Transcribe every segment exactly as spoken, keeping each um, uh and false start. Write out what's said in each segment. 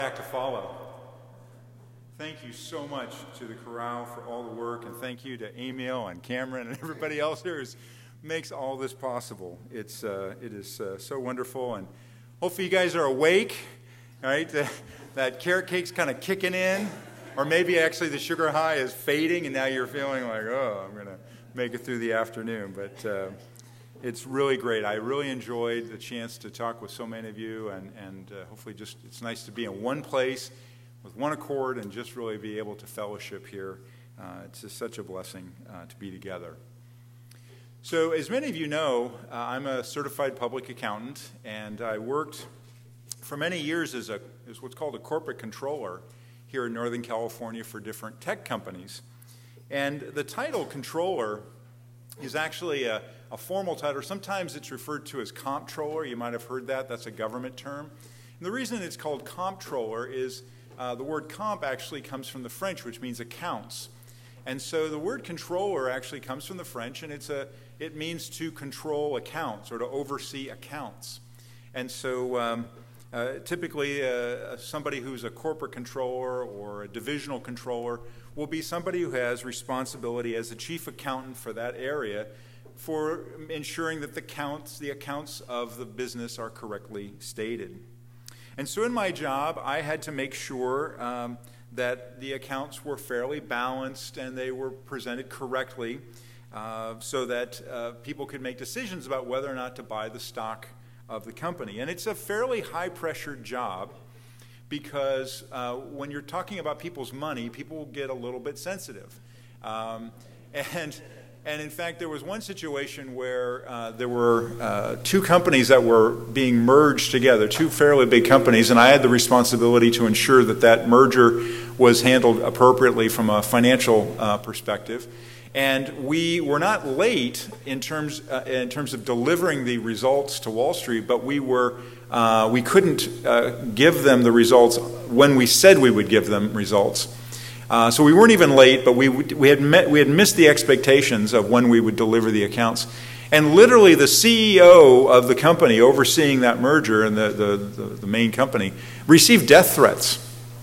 Back to follow. Thank you so much to the chorale for all the work, and thank you to Emil and Cameron and everybody else here who makes all this possible. It's uh, it is uh, so wonderful, and hopefully you guys are awake. All right, the, that carrot cake's kind of kicking in, or maybe actually the sugar high is fading, and now you're feeling like, oh, I'm gonna make it through the afternoon. But uh, it's really great. I really enjoyed the chance to talk with so many of you, and, and uh, hopefully just it's nice to be in one place with one accord and just really be able to fellowship here. Uh, it's just such a blessing uh, to be together. So as many of you know, uh, I'm a certified public accountant, and I worked for many years as, a, as what's called a corporate controller here in Northern California for different tech companies. And the title controller is actually a, a formal title. Sometimes it's referred to as comptroller. You might have heard that. That's a government term. And the reason it's called comptroller is uh, the word comp actually comes from the French, which means accounts. And so the word controller actually comes from the French, and it's a, it means to control accounts or to oversee accounts. And so um, uh, typically uh, somebody who's a corporate controller or a divisional controller will be somebody who has responsibility as the chief accountant for that area for ensuring that the counts, the accounts of the business are correctly stated. And so in my job, I had to make sure um, that the accounts were fairly balanced and they were presented correctly uh, so that uh, people could make decisions about whether or not to buy the stock of the company. And it's a fairly high-pressure job, because uh, when you're talking about people's money, people get a little bit sensitive. Um, and, and in fact, there was one situation where uh, there were uh, two companies that were being merged together, two fairly big companies, and I had the responsibility to ensure that that merger was handled appropriately from a financial uh, perspective. And we were not late in terms uh, in terms of delivering the results to Wall Street, but we were uh, we couldn't uh, give them the results when we said we would give them results. Uh, so we weren't even late, but we we had met we had missed the expectations of when we would deliver the accounts. And literally, the C E O of the company overseeing that merger and the the, the, the main company received death threats.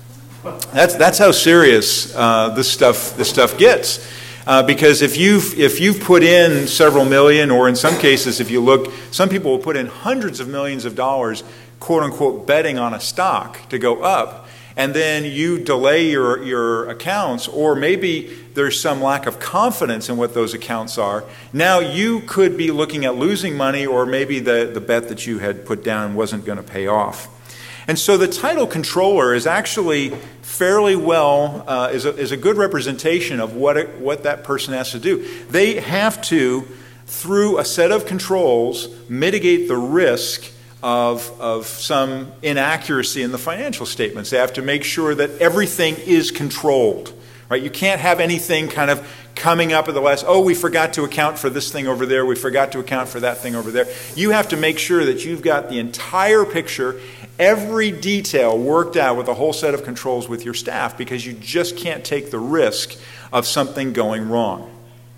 That's that's how serious uh, this stuff this stuff gets. Uh, because if you've, if you've put in several million, or in some cases, if you look, some people will put in hundreds of millions of dollars, quote unquote, betting on a stock to go up, and then you delay your, your accounts, or maybe there's some lack of confidence in what those accounts are, now you could be looking at losing money, or maybe the, the bet that you had put down wasn't going to pay off. And so the title controller is actually fairly well, uh, is, a, is a good representation of what, it, what that person has to do. They have to, through a set of controls, mitigate the risk of, of some inaccuracy in the financial statements. They have to make sure that everything is controlled. Right? You can't have anything kind of coming up at the last, oh, we forgot to account for this thing over there, we forgot to account for that thing over there. You have to make sure that you've got the entire picture, every detail worked out with a whole set of controls with your staff, because you just can't take the risk of something going wrong.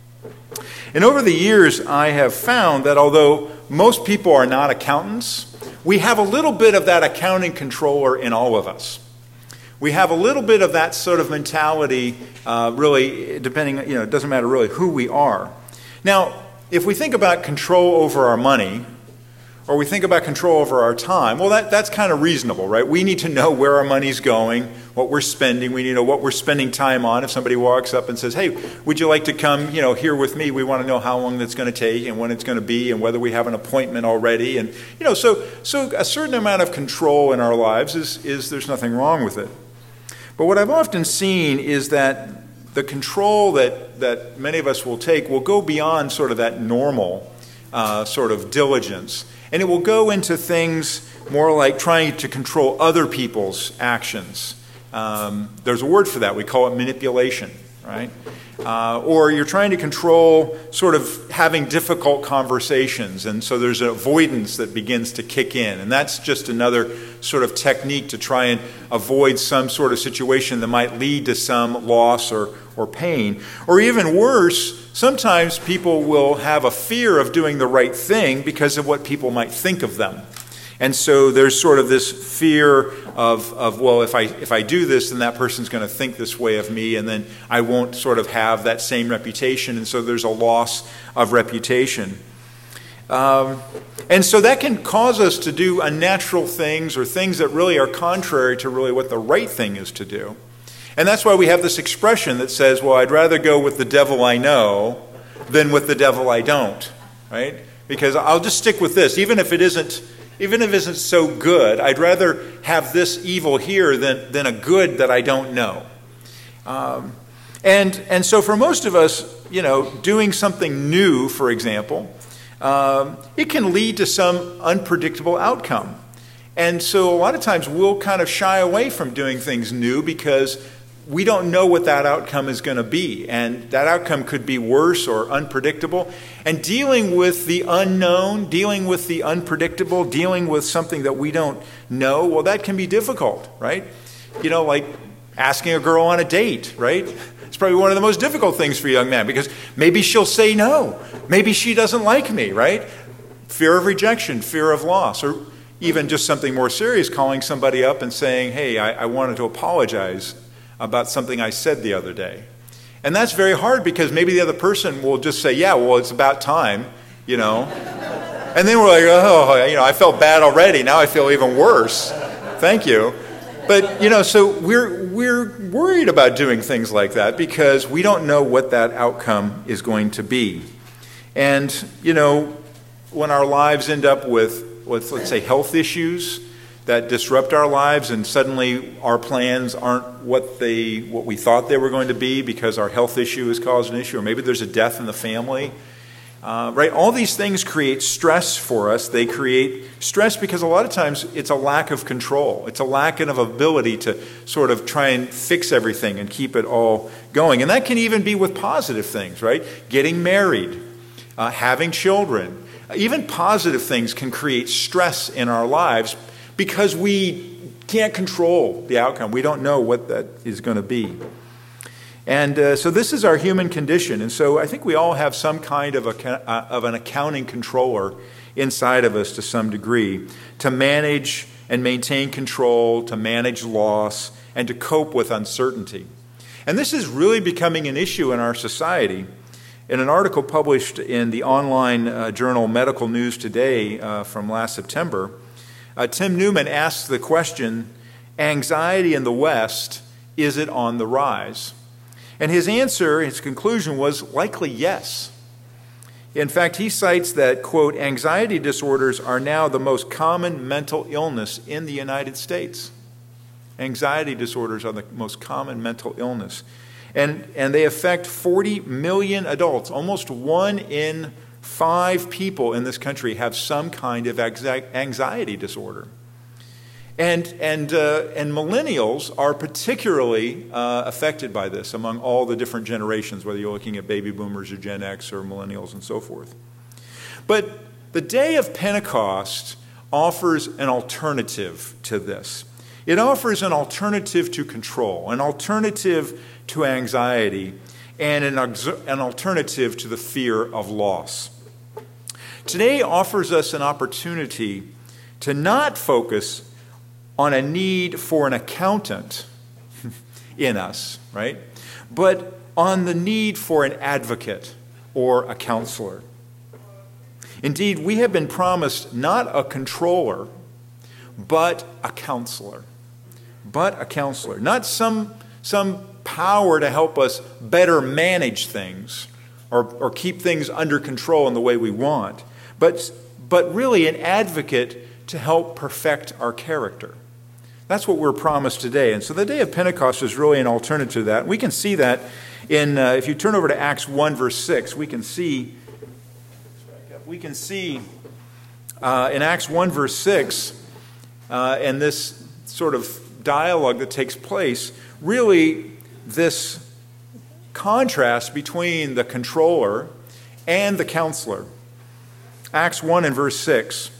And over the years, I have found that although most people are not accountants, we have a little bit of that accounting controller in all of us. We have a little bit of that sort of mentality, uh, really, depending, you know, it doesn't matter really who we are. Now, if we think about control over our money, or we think about control over our time, well, that, that's kind of reasonable, right? We need to know where our money's going, what we're spending. We need to know what we're spending time on. If somebody walks up and says, hey, would you like to come, you know, here with me? We want to know how long that's going to take and when it's going to be and whether we have an appointment already. And, you know, so, so a certain amount of control in our lives is, is there's nothing wrong with it. But what I've often seen is that the control that, that many of us will take will go beyond sort of that normal uh, sort of diligence. And it will go into things more like trying to control other people's actions. Um, there's a word for that. We call it manipulation, right? Uh, or you're trying to control sort of having difficult conversations, and so there's an avoidance that begins to kick in. And that's just another sort of technique to try and avoid some sort of situation that might lead to some loss or, or pain. Or even worse, sometimes people will have a fear of doing the right thing because of what people might think of them. And so there's sort of this fear of, of well, if I if I do this, then that person's going to think this way of me, and then I won't sort of have that same reputation. And so there's a loss of reputation. Um, and so that can cause us to do unnatural things or things that really are contrary to really what the right thing is to do. And that's why we have this expression that says, well, I'd rather go with the devil I know than with the devil I don't, right? Because I'll just stick with this, even if it isn't, even if it isn't so good. I'd rather have this evil here than, than a good that I don't know. Um, and, and so for most of us, you know, doing something new, for example, Um, it can lead to some unpredictable outcome. And so a lot of times we'll kind of shy away from doing things new because we don't know what that outcome is going to be. And that outcome could be worse or unpredictable. And dealing with the unknown, dealing with the unpredictable, dealing with something that we don't know, well, that can be difficult, right? You know, like asking a girl on a date, right? It's probably one of the most difficult things for a young man because maybe she'll say no. Maybe she doesn't like me, right? Fear of rejection, fear of loss, or even just something more serious, calling somebody up and saying, hey, I, I wanted to apologize about something I said the other day. And that's very hard because maybe the other person will just say, yeah, well, it's about time, you know. And then we're like, oh, you know, I felt bad already. Now I feel even worse. Thank you. But, you know, so we're we're worried about doing things like that because we don't know what that outcome is going to be. And, you know, when our lives end up with, with let's say, health issues that disrupt our lives and suddenly our plans aren't what they what we thought they were going to be because our health issue has caused an issue, or maybe there's a death in the family, Uh, right? All these things create stress for us. They create stress because a lot of times it's a lack of control. It's a lack of ability to sort of try and fix everything and keep it all going. And that can even be with positive things, right? Getting married, uh, having children. Even positive things can create stress in our lives because we can't control the outcome. We don't know what that is going to be. And uh, so this is our human condition. And so I think we all have some kind of, a, uh, of an accounting controller inside of us to some degree to manage and maintain control, to manage loss, and to cope with uncertainty. And this is really becoming an issue in our society. In an article published in the online uh, journal Medical News Today uh, from last September, uh, Tim Newman asks the question, anxiety in the West, is it on the rise? And his answer, his conclusion was likely yes. In fact, he cites that, quote, anxiety disorders are now the most common mental illness in the United States. Anxiety disorders are the most common mental illness. And, and they affect forty million adults. Almost one in five people in this country have some kind of anxiety disorder. And, and, uh, and millennials are particularly uh, affected by this among all the different generations, whether you're looking at baby boomers or Gen X or millennials and so forth. But the day of Pentecost offers an alternative to this. It offers an alternative to control, an alternative to anxiety, and an, an alternative to the fear of loss. Today offers us an opportunity to not focus on a need for an accountant in us, right? But on the need for an advocate or a counselor. Indeed, we have been promised not a controller, but a counselor. But a counselor. Not some, some power to help us better manage things or, or keep things under control in the way we want, but, but really an advocate to help perfect our character. That's what we're promised today. And so the day of Pentecost is really an alternative to that. We can see that in, uh, if you turn over to Acts one, verse six, we can see, we can see uh, in Acts one, verse six, uh, and this sort of dialogue that takes place, really this contrast between the controller and the counselor. Acts one and verse six.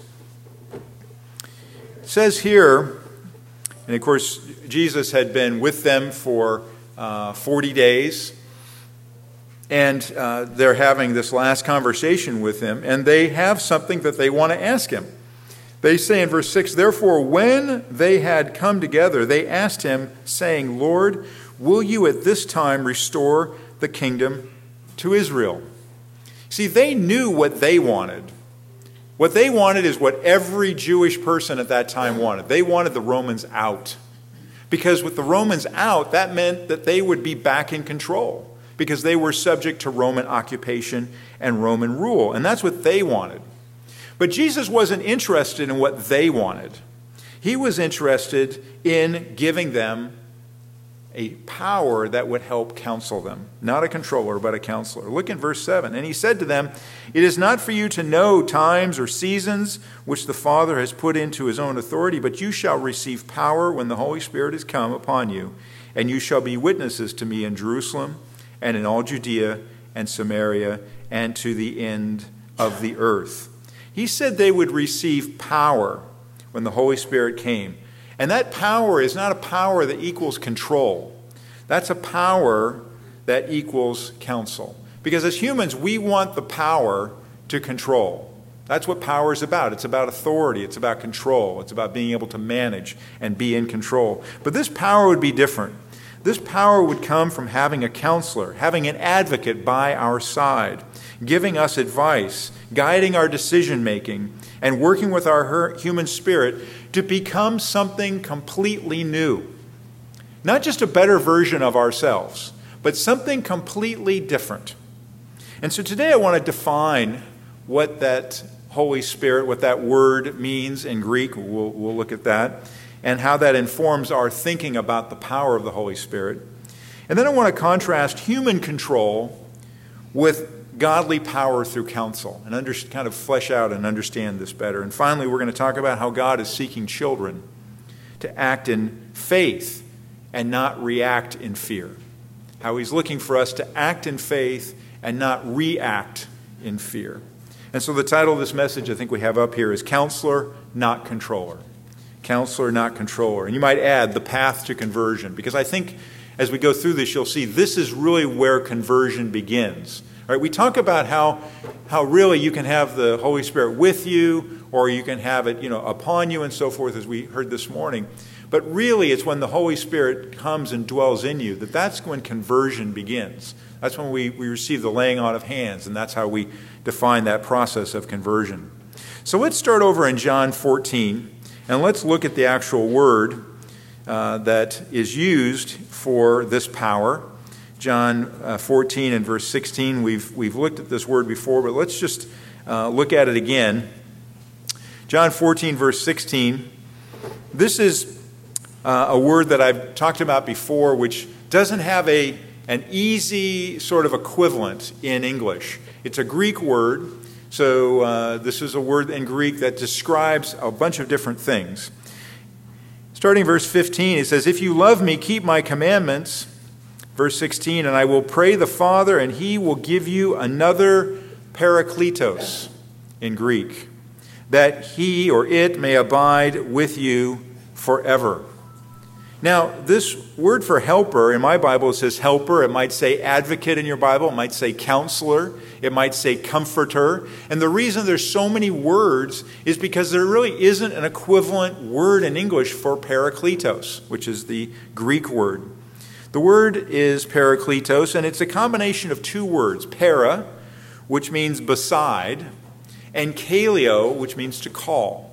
It says here, and of course, Jesus had been with them for uh, forty days, and uh, they're having this last conversation with him, and they have something that they want to ask him. They say in verse six, "Therefore, when they had come together, they asked him, saying, Lord, will you at this time restore the kingdom to Israel?" See, they knew what they wanted. What they wanted is what every Jewish person at that time wanted. They wanted the Romans out. Because with the Romans out, that meant that they would be back in control, because they were subject to Roman occupation and Roman rule. And that's what they wanted. But Jesus wasn't interested in what they wanted. He was interested in giving them a power that would help counsel them. Not a controller, but a counselor. Look in verse seven. "And he said to them, It is not for you to know times or seasons which the Father has put into his own authority, but you shall receive power when the Holy Spirit is come upon you, and you shall be witnesses to me in Jerusalem and in all Judea and Samaria and to the end of the earth." He said they would receive power when the Holy Spirit came. And that power is not a power that equals control. That's a power that equals counsel. Because as humans, we want the power to control. That's what power is about. It's about authority. It's about control. It's about being able to manage and be in control. But this power would be different. This power would come from having a counselor, having an advocate by our side, giving us advice, guiding our decision-making, and working with our human spirit to become something completely new. Not just a better version of ourselves, but something completely different. And so today I want to define what that Holy Spirit, what that word means in Greek. We'll, we'll look at that, and how that informs our thinking about the power of the Holy Spirit. And then I want to contrast human control with godly power through counsel, and under, kind of flesh out and understand this better. And finally, we're going to talk about how God is seeking children to act in faith and not react in fear. How he's looking for us to act in faith and not react in fear. And so the title of this message I think we have up here is Counselor, Not Controller. Counselor, not controller. And you might add the path to conversion, because I think as we go through this, you'll see this is really where conversion begins. All right, we talk about how, how really you can have the Holy Spirit with you, or you can have it, you know, upon you and so forth, as we heard this morning. But really, it's when the Holy Spirit comes and dwells in you that that's when conversion begins. That's when we, we receive the laying on of hands, and that's how we define that process of conversion. So let's start over in John fourteen, and let's look at the actual word uh, that is used for this power. John uh, fourteen and verse sixteen, we've, we've looked at this word before, but let's just uh, look at it again. John fourteen, verse sixteen, this is uh, a word that I've talked about before, which doesn't have a, an easy sort of equivalent in English. It's a Greek word, so uh, this is a word in Greek that describes a bunch of different things. Starting verse fifteen, it says, "If you love me, keep my commandments." Verse sixteen, "And I will pray the Father, and he will give you another parakletos," in Greek, "that he or it may abide with you forever." Now, this word for helper, in my Bible it says helper. It might say advocate in your Bible. It might say counselor. It might say comforter. And the reason there's so many words is because there really isn't an equivalent word in English for parakletos, which is the Greek word. The word is parakletos, and it's a combination of two words, para, which means beside, and kaleo, which means to call.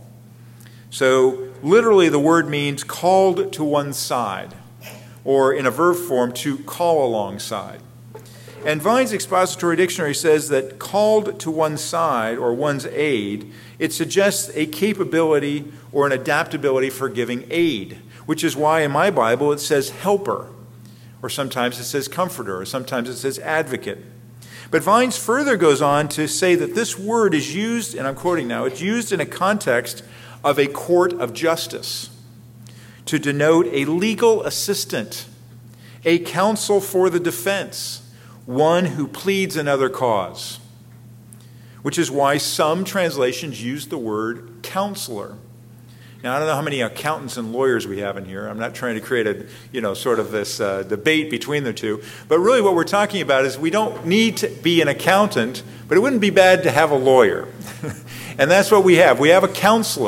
So literally the word means called to one side, or in a verb form, to call alongside. And Vine's Expository Dictionary says that called to one side, or one's aid, it suggests a capability or an adaptability for giving aid, which is why in my Bible it says helper. Or sometimes it says comforter, or sometimes it says advocate. But Vines further goes on to say that this word is used, and I'm quoting now, it's used in a context of a court of justice to denote a legal assistant, a counsel for the defense, one who pleads another cause, which is why some translations use the word counselor. Now, I don't know how many accountants and lawyers we have in here. I'm not trying to create a, you know, sort of this uh, debate between the two. But really what we're talking about is we don't need to be an accountant, but it wouldn't be bad to have a lawyer. And that's what we have. We have a counselor.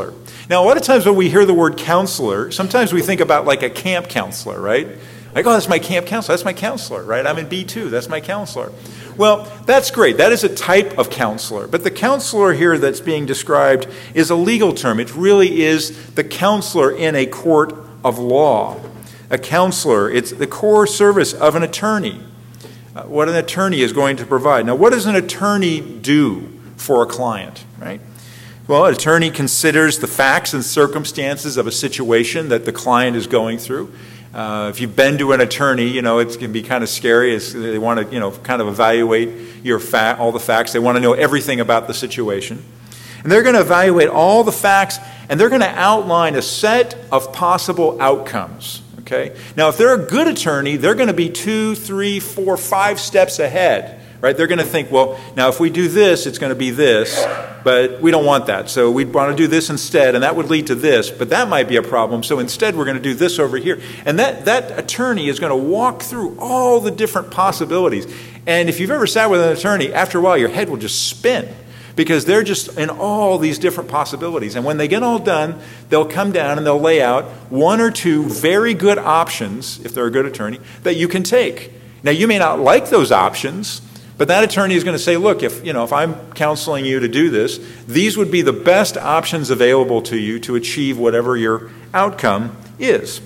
Now, a lot of times when we hear the word counselor, sometimes we think about like a camp counselor, right? Like, oh, that's my camp counselor. That's my counselor, right? I'm in B two. That's my counselor. Well, that's great. That is a type of counselor. But the counselor here that's being described is a legal term. It really is the counselor in a court of law. A counselor, it's the core service of an attorney. Uh, what an attorney is going to provide. Now, what does an attorney do for a client, right? Well, an attorney considers the facts and circumstances of a situation that the client is going through. Uh, if you've been to an attorney, you know, it can be kind of scary. It's, they want to, you know, kind of evaluate your fa- all the facts. They want to know everything about the situation. And they're going to evaluate all the facts, and they're going to outline a set of possible outcomes. Okay? Now, if they're a good attorney, they're going to be two, three, four, five steps ahead, right? They're going to think, well, now if we do this, it's going to be this, but we don't want that. So we want to do this instead, and that would lead to this, but that might be a problem. So instead, we're going to do this over here. And that, that attorney is going to walk through all the different possibilities. And if you've ever sat with an attorney, after a while, your head will just spin, because they're just in all these different possibilities. And when they get all done, they'll come down and they'll lay out one or two very good options, if they're a good attorney, that you can take. Now, you may not like those options, but that attorney is going to say, look, if, you know, if I'm counseling you to do this, these would be the best options available to you to achieve whatever your outcome is.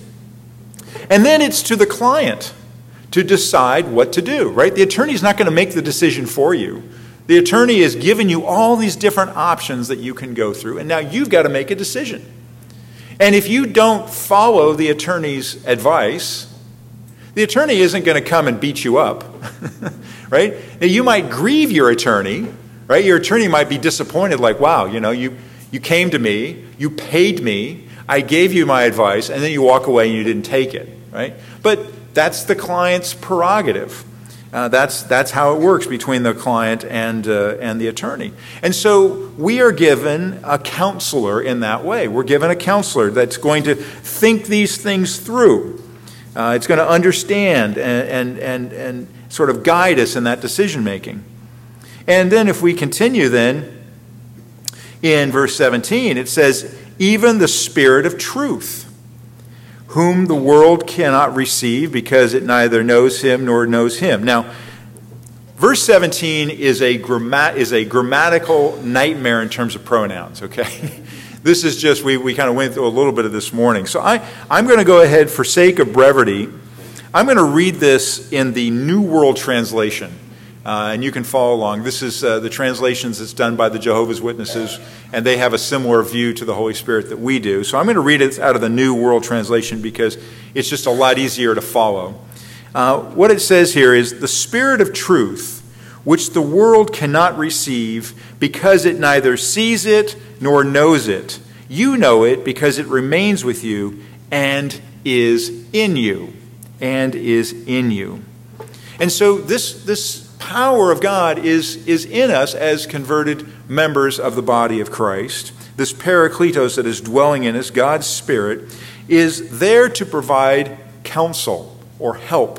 And then it's to the client to decide what to do, right? The attorney is not going to make the decision for you. The attorney has given you all these different options that you can go through, and now you've got to make a decision. And if you don't follow the attorney's advice, the attorney isn't going to come and beat you up, right? Now, you might grieve your attorney, right? Your attorney might be disappointed, like, wow, you know, you, you came to me, you paid me, I gave you my advice, and then you walk away and you didn't take it, right? But that's the client's prerogative. Uh, that's that's how it works between the client and uh, and the attorney. And so we are given a counselor in that way. We're given a counselor that's going to think these things through. Uh, it's going to understand and, and and and sort of guide us in that decision making. And then if we continue then in verse seventeen, it says, even the Spirit of truth, whom the world cannot receive because it neither knows him nor knows him. Now, verse seventeen is a, grammat- is a grammatical nightmare in terms of pronouns, okay? This is just, we, we kind of went through a little bit of this morning. So I, I'm going to go ahead, for sake of brevity, I'm going to read this in the New World Translation. Uh, and you can follow along. This is uh, the translations that's done by the Jehovah's Witnesses, and they have a similar view to the Holy Spirit that we do. So I'm going to read it out of the New World Translation because it's just a lot easier to follow. Uh, what it says here is, the Spirit of truth, which the world cannot receive because it neither sees it nor knows it. You know it because it remains with you and is in you. And is in you. And so this this power of God is, is in us as converted members of the body of Christ. This Parakletos that is dwelling in us, God's Spirit, is there to provide counsel or help,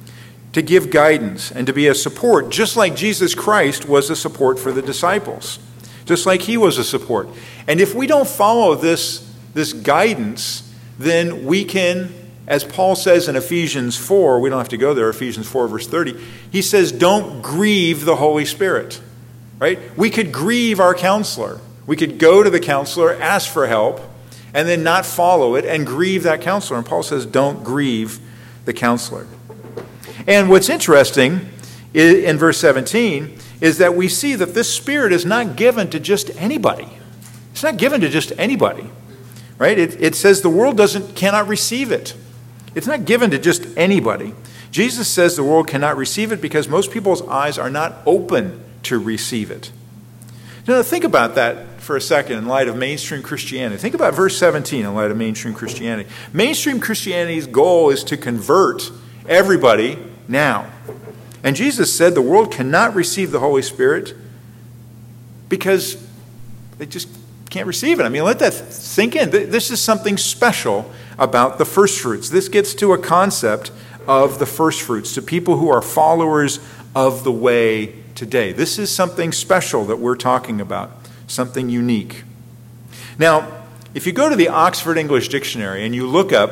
to give guidance and to be a support, just like Jesus Christ was a support for the disciples, just like he was a support. And if we don't follow this, this guidance, then we can, as Paul says in Ephesians four, we don't have to go there, Ephesians four verse thirty, he says, don't grieve the Holy Spirit, right? We could grieve our counselor. We could go to the counselor, ask for help, and then not follow it and grieve that counselor. And Paul says, don't grieve the counselor. And what's interesting in verse seventeen is that we see that this Spirit is not given to just anybody. It's not given to just anybody, right? It, it says the world doesn't cannot receive it. It's not given to just anybody. Jesus says the world cannot receive it because most people's eyes are not open to receive it. Now, think about that for a second in light of mainstream Christianity. Think about verse seventeen in light of mainstream Christianity. Mainstream Christianity's goal is to convert everybody now. And Jesus said the world cannot receive the Holy Spirit because they just can't receive it. I mean, let that sink in. This is something special about the first fruits. This gets to a concept of the first fruits, to people who are followers of the way today. This is something special that we're talking about, something unique. Now, if you go to the Oxford English Dictionary and you look up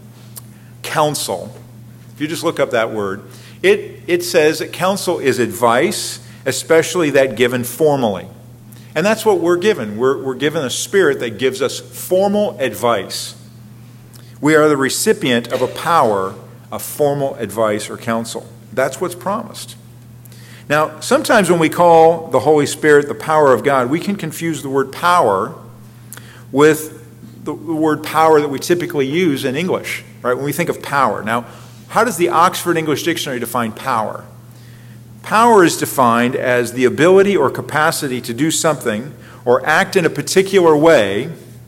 counsel, if you just look up that word, it, it says that counsel is advice, especially that given formally. And that's what we're given. We're, we're given a spirit that gives us formal advice. We are the recipient of a power of formal advice or counsel. That's what's promised. Now, sometimes when we call the Holy Spirit the power of God, we can confuse the word power with the, the word power that we typically use in English, right? When we think of power. Now, how does the Oxford English Dictionary define power? Power is defined as the ability or capacity to do something or act in a particular way.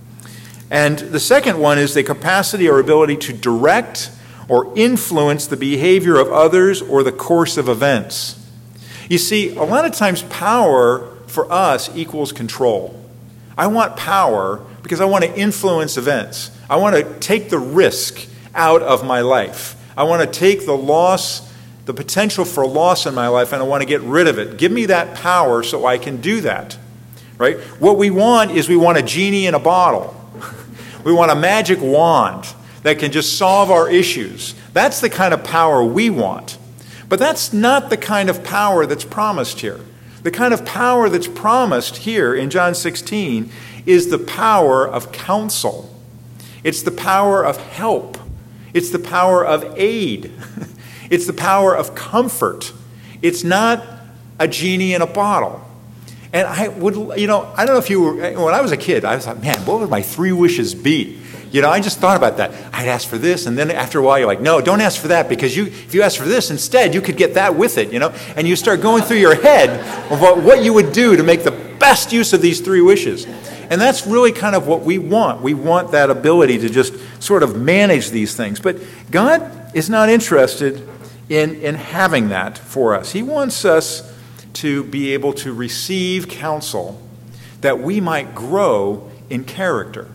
And the second one is the capacity or ability to direct or influence the behavior of others or the course of events. You see, a lot of times power for us equals control. I want power because I want to influence events. I want to take the risk out of my life. I want to take the loss, the potential for loss in my life, and I want to get rid of it. Give me that power so I can do that. Right? What we want is we want a genie in a bottle. We want a magic wand that can just solve our issues. That's the kind of power we want. But that's not the kind of power that's promised here. The kind of power that's promised here in John sixteen is the power of counsel. It's the power of help. It's the power of aid. It's the power of comfort. It's not a genie in a bottle. And I would, you know, I don't know if you were, when I was a kid, I was like, man, what would my three wishes be? You know, I just thought about that. I'd ask for this, and then after a while you're like, no, don't ask for that, because you, if you ask for this instead, you could get that with it, you know? And you start going through your head of what, what you would do to make the best use of these three wishes. And that's really kind of what we want. We want that ability to just sort of manage these things. But God is not interested in, in having that for us. He wants us to be able to receive counsel that we might grow in character.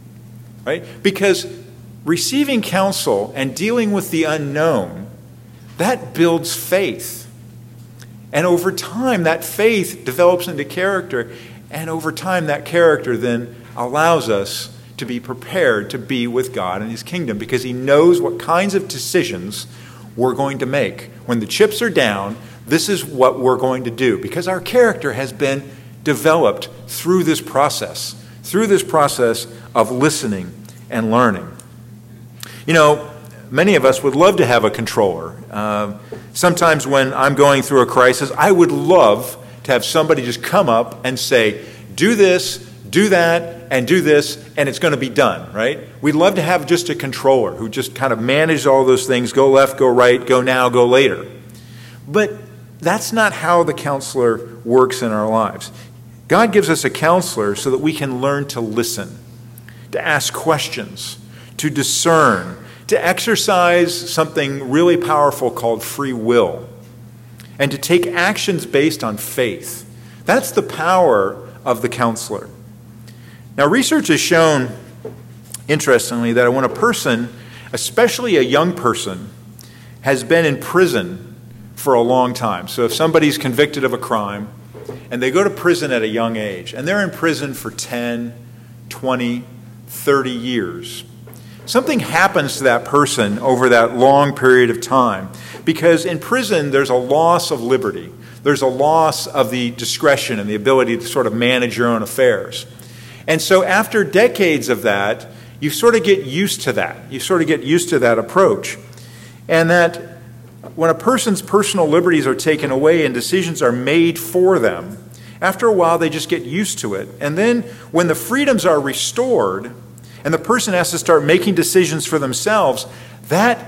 Right? Because receiving counsel and dealing with the unknown, that builds faith. And over time, that faith develops into character. And over time, that character then allows us to be prepared to be with God in His kingdom, because He knows what kinds of decisions we're going to make. When the chips are down, this is what we're going to do, because our character has been developed through this process, through this process of listening and learning. You know, many of us would love to have a controller. Uh, sometimes when I'm going through a crisis, I would love to have somebody just come up and say, do this, do that, and do this, and it's going to be done, right? We'd love to have just a controller who just kind of manages all those things, go left, go right, go now, go later. But that's not how the counselor works in our lives. God gives us a counselor so that we can learn to listen, to ask questions, to discern, to exercise something really powerful called free will, and to take actions based on faith. That's the power of the counselor. Now, research has shown, interestingly, that when a person, especially a young person, has been in prison for a long time, so if somebody's convicted of a crime and they go to prison at a young age, and they're in prison for ten, twenty, thirty years, something happens to that person over that long period of time, because in prison there's a loss of liberty. There's a loss of the discretion and the ability to sort of manage your own affairs. And so after decades of that, you sort of get used to that. You sort of get used to that approach. And that when a person's personal liberties are taken away and decisions are made for them, after a while they just get used to it. And then when the freedoms are restored and the person has to start making decisions for themselves, that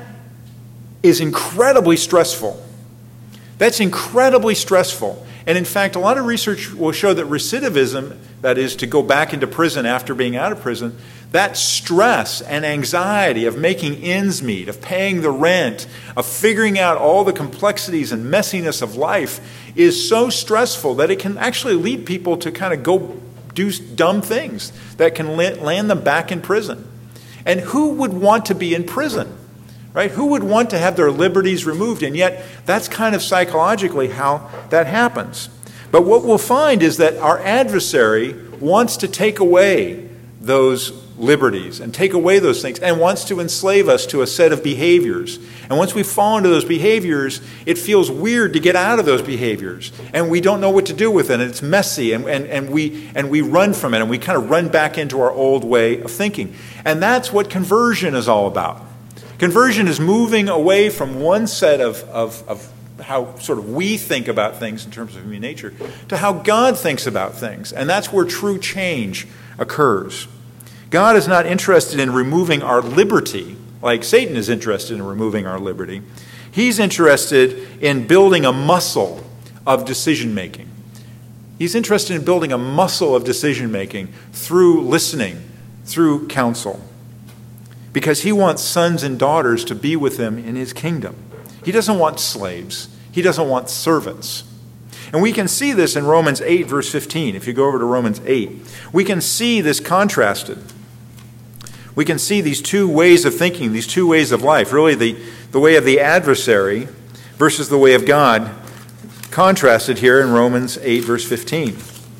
is incredibly stressful. That's incredibly stressful. And in fact, a lot of research will show that recidivism, that is to go back into prison after being out of prison, that stress and anxiety of making ends meet, of paying the rent, of figuring out all the complexities and messiness of life is so stressful that it can actually lead people to kind of go do dumb things that can land them back in prison. And who would want to be in prison? Right? Who would want to have their liberties removed? And yet, that's kind of psychologically how that happens. But what we'll find is that our adversary wants to take away those liberties and take away those things and wants to enslave us to a set of behaviors. And once we fall into those behaviors, it feels weird to get out of those behaviors. And we don't know what to do with it. And it's messy. And, and, and, we, and we run from it. And we kind of run back into our old way of thinking. And that's what conversion is all about. Conversion is moving away from one set of, of, of how sort of we think about things in terms of human nature to how God thinks about things. And that's where true change occurs. God is not interested in removing our liberty like Satan is interested in removing our liberty. He's interested in building a muscle of decision-making. He's interested in building a muscle of decision-making through listening, through counsel, because he wants sons and daughters to be with him in his kingdom. He doesn't want slaves. He doesn't want servants. And we can see this in Romans eight, verse fifteen. If you go over to Romans eight, we can see this contrasted. We can see these two ways of thinking, these two ways of life, really the, the way of the adversary versus the way of God, contrasted here in Romans eight, verse fifteen.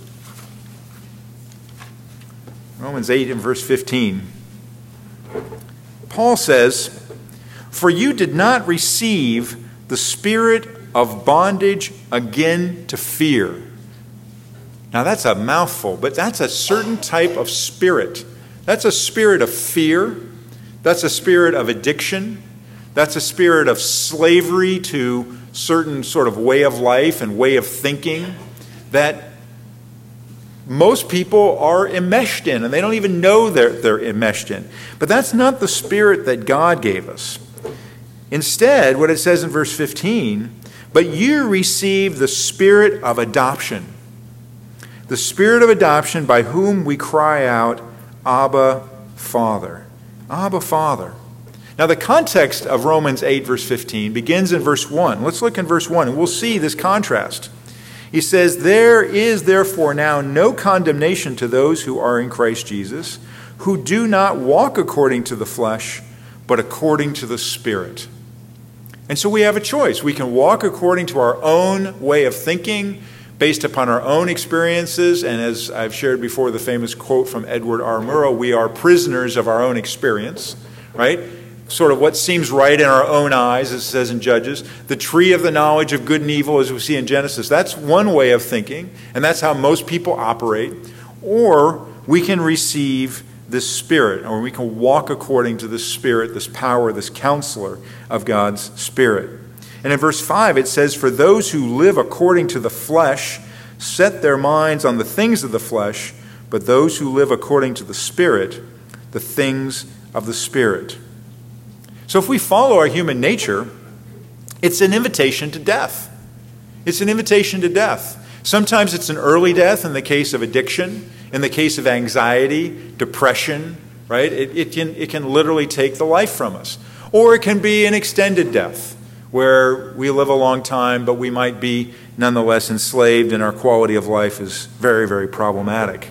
Romans eight and verse fifteen. Paul says, "For you did not receive the spirit of bondage again to fear." Now that's a mouthful, but that's a certain type of spirit. That's a spirit of fear. That's a spirit of addiction. That's a spirit of slavery to certain sort of way of life and way of thinking that most people are enmeshed in, and they don't even know they're, they're enmeshed in. But that's not the spirit that God gave us. Instead, what it says in verse fifteen, "But you received the spirit of adoption, the spirit of adoption by whom we cry out, Abba, Father." Abba, Father. Now, the context of Romans eight, verse fifteen, begins in verse one. Let's look in verse one, and we'll see this contrast. He says, "There is therefore now no condemnation to those who are in Christ Jesus, who do not walk according to the flesh, but according to the Spirit." And so we have a choice. We can walk according to our own way of thinking, based upon our own experiences, and as I've shared before, the famous quote from Edward R. Murrow, we are prisoners of our own experience, right? Sort of what seems right in our own eyes, as it says in Judges. The tree of the knowledge of good and evil, as we see in Genesis. That's one way of thinking, and that's how most people operate. Or we can receive this Spirit, or we can walk according to this Spirit, this power, this counselor of God's Spirit. And in verse five it says, "For those who live according to the flesh set their minds on the things of the flesh, but those who live according to the Spirit, the things of the Spirit." So if we follow our human nature, it's an invitation to death. It's an invitation to death. Sometimes it's an early death in the case of addiction, in the case of anxiety, depression, right? It, it can, it can literally take the life from us. Or it can be an extended death, where we live a long time, but we might be nonetheless enslaved and our quality of life is very, very problematic.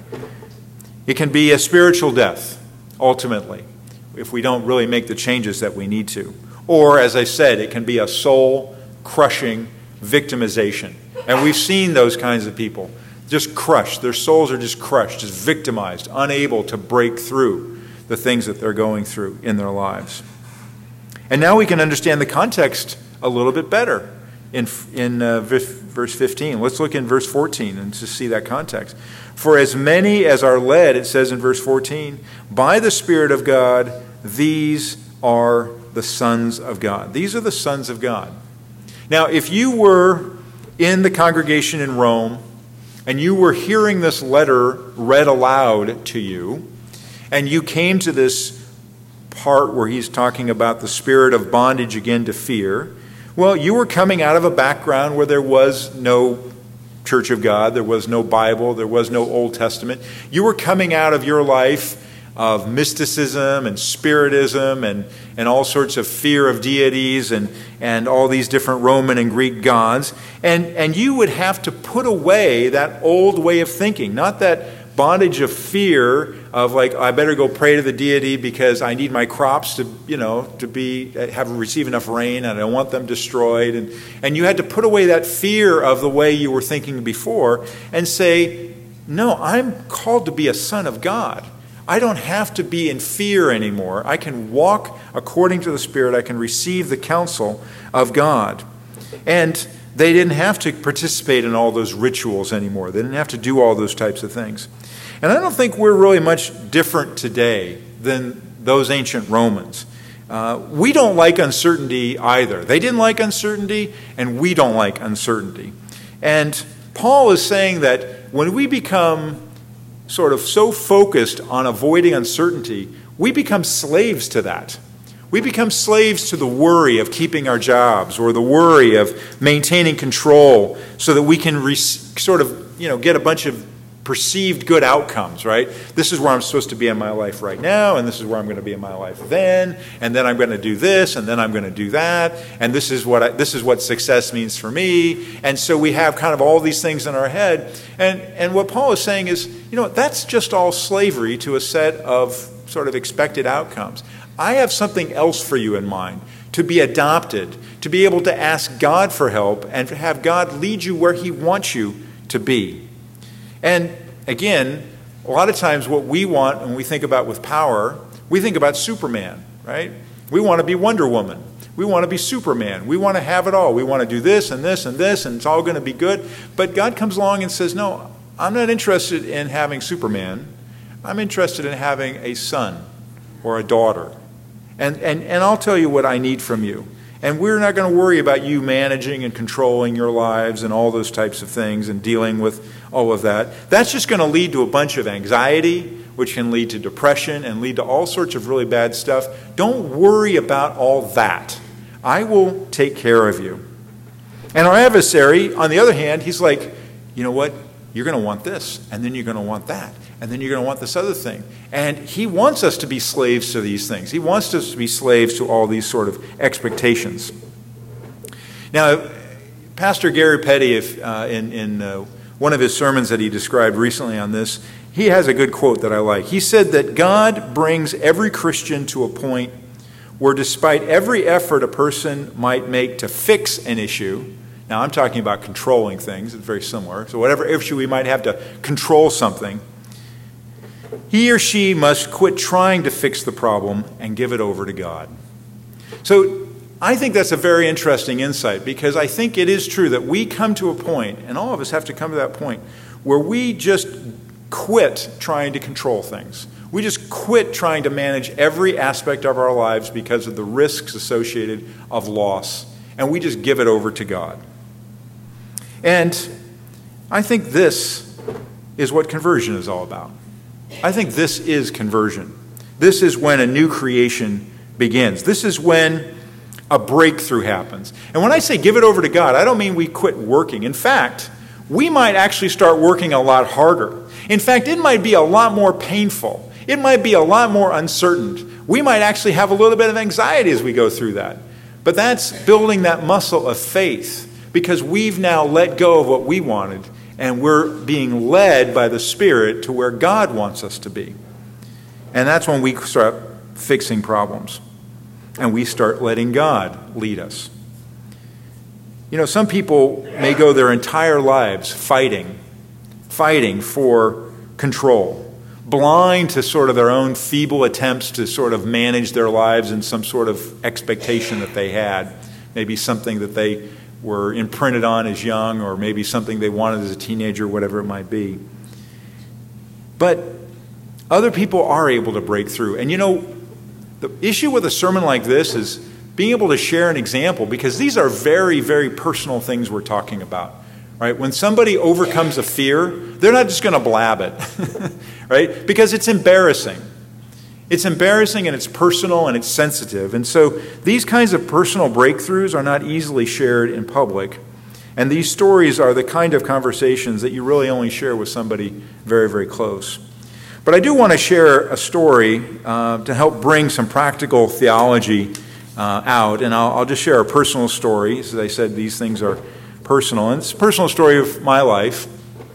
It can be a spiritual death, ultimately, if we don't really make the changes that we need to. Or, as I said, it can be a soul-crushing victimization. And we've seen those kinds of people just crushed. Their souls are just crushed, just victimized, unable to break through the things that they're going through in their lives. And now we can understand the context a little bit better in, in uh, verse fifteen. Let's look in verse fourteen and just see that context. "For as many as are led," it says in verse fourteen, "by the Spirit of God, these are the sons of God." These are the sons of God. Now, if you were in the congregation in Rome and you were hearing this letter read aloud to you, and you came to this part where he's talking about the spirit of bondage again to fear, well, you were coming out of a background where there was no Church of God, there was no Bible, there was no Old Testament. You were coming out of your life of mysticism and spiritism and, and all sorts of fear of deities and, and all these different Roman and Greek gods. And, and you would have to put away that old way of thinking, not that bondage of fear of like, I better go pray to the deity because I need my crops to, you know, to be have receive enough rain and I don't want them destroyed. And, and you had to put away that fear of the way you were thinking before and say, no, I'm called to be a son of God. I don't have to be in fear anymore. I can walk according to the Spirit. I can receive the counsel of God. And they didn't have to participate in all those rituals anymore. They didn't have to do all those types of things. And I don't think we're really much different today than those ancient Romans. Uh, we don't like uncertainty either. They didn't like uncertainty, and we don't like uncertainty. And Paul is saying that when we become sort of so focused on avoiding uncertainty, we become slaves to that. We become slaves to the worry of keeping our jobs or the worry of maintaining control so that we can re- sort of, you know, get a bunch of perceived good outcomes, right? This is where I'm supposed to be in my life right now, and this is where I'm going to be in my life then, and then I'm going to do this, and then I'm going to do that, and this is what I, this is what success means for me. And so we have kind of all these things in our head. And and what Paul is saying is, you know, that's just all slavery to a set of sort of expected outcomes. I have something else for you in mind, to be adopted, to be able to ask God for help and to have God lead you where he wants you to be. And again, a lot of times what we want when we think about with power, we think about Superman, right? We want to be Wonder Woman. We want to be Superman. We want to have it all. We want to do this and this and this, and it's all going to be good. But God comes along and says, no, I'm not interested in having Superman. I'm interested in having a son or a daughter. And, and, and I'll tell you what I need from you. And we're not going to worry about you managing and controlling your lives and all those types of things and dealing with all of that. That's just going to lead to a bunch of anxiety, which can lead to depression and lead to all sorts of really bad stuff. Don't worry about all that. I will take care of you. And our adversary, on the other hand, he's like, you know what? You're going to want this, and then you're going to want that, and then you're going to want this other thing. And he wants us to be slaves to these things. He wants us to be slaves to all these sort of expectations. Now, Pastor Gary Petty, if, uh, in, in uh, one of his sermons that he described recently on this, he has a good quote that I like. He said that God brings every Christian to a point where despite every effort a person might make to fix an issue, now I'm talking about controlling things, it's very similar, so whatever issue we might have to control something, he or she must quit trying to fix the problem and give it over to God. So I think that's a very interesting insight, because I think it is true that we come to a point, and all of us have to come to that point, where we just quit trying to control things. We just quit trying to manage every aspect of our lives because of the risks associated of loss, and we just give it over to God. And I think this is what conversion is all about. I think this is conversion. This is when a new creation begins. This is when a breakthrough happens. And when I say give it over to God, I don't mean we quit working. In fact, we might actually start working a lot harder. In fact, it might be a lot more painful. It might be a lot more uncertain. We might actually have a little bit of anxiety as we go through that. But that's building that muscle of faith, because we've now let go of what we wanted, and we're being led by the Spirit to where God wants us to be. And that's when we start fixing problems, and we start letting God lead us. You know, some people may go their entire lives fighting, fighting for control, blind to sort of their own feeble attempts to sort of manage their lives in some sort of expectation that they had, maybe something that they were imprinted on as young, or maybe something they wanted as a teenager, whatever it might be. But other people are able to break through. And you know, the issue with a sermon like this is being able to share an example, because these are very, very personal things we're talking about. Right? When somebody overcomes a fear, they're not just going to blab it, right? Because it's embarrassing. It's embarrassing, and it's personal, and it's sensitive. And so these kinds of personal breakthroughs are not easily shared in public. And these stories are the kind of conversations that you really only share with somebody very, very close. But I do want to share a story uh, to help bring some practical theology uh, out. And I'll, I'll just share a personal story. As I said, these things are personal. And it's a personal story of my life.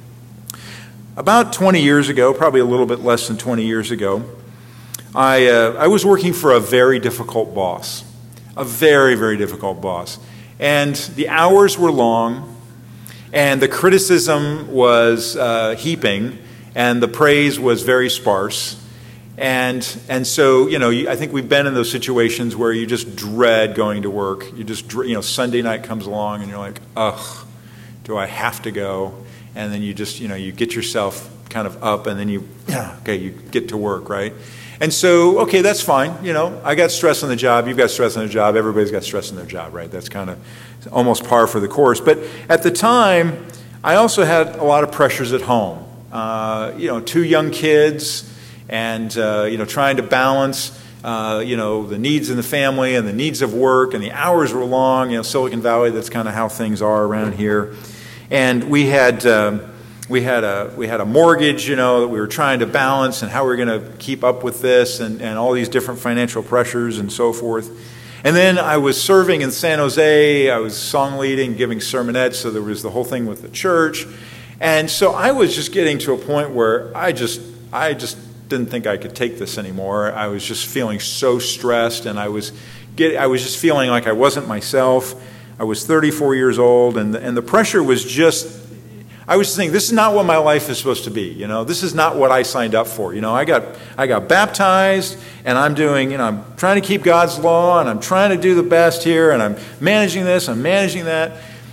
About twenty years ago, probably a little bit less than twenty years ago, I, uh, I was working for a very difficult boss, a very, very difficult boss. And the hours were long, and the criticism was uh, heaping, and the praise was very sparse. And and so, you know, you, I think we've been in those situations where you just dread going to work. You just, you know, Sunday night comes along and you're like, ugh, do I have to go? And then you just, you know, you get yourself kind of up and then you, yeah, okay, you get to work, right? And so, okay, that's fine. You know, I got stress on the job. You've got stress on the job. Everybody's got stress on their job, right? That's kind of almost par for the course. But at the time, I also had a lot of pressures at home. Uh, you know, two young kids. And, uh, you know, trying to balance, uh, you know, the needs in the family and the needs of work, and the hours were long. You know, Silicon Valley, that's kind of how things are around here. And we had um, we had a we had a mortgage, you know, that we were trying to balance, and how we we're going to keep up with this, and, and all these different financial pressures and so forth. And then I was serving in San Jose. I was song leading, giving sermonettes, so there was the whole thing with the church. And so I was just getting to a point where I just I just didn't think I could take this anymore. I was just feeling so stressed, and I was get, I was just feeling like I wasn't myself. I was thirty-four years old, and the, and the pressure was just, I was just thinking, this is not what my life is supposed to be. You know, this is not what I signed up for. You know, I got I got baptized, and I'm doing, you know, I'm trying to keep God's law, and I'm trying to do the best here, and I'm managing this, I'm managing that.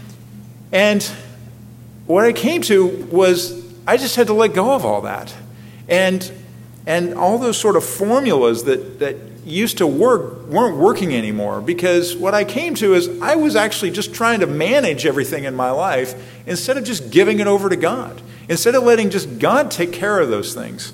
And what I came to was I just had to let go of all that. And And all those sort of formulas that, that used to work weren't working anymore, because what I came to is I was actually just trying to manage everything in my life instead of just giving it over to God, instead of letting just God take care of those things.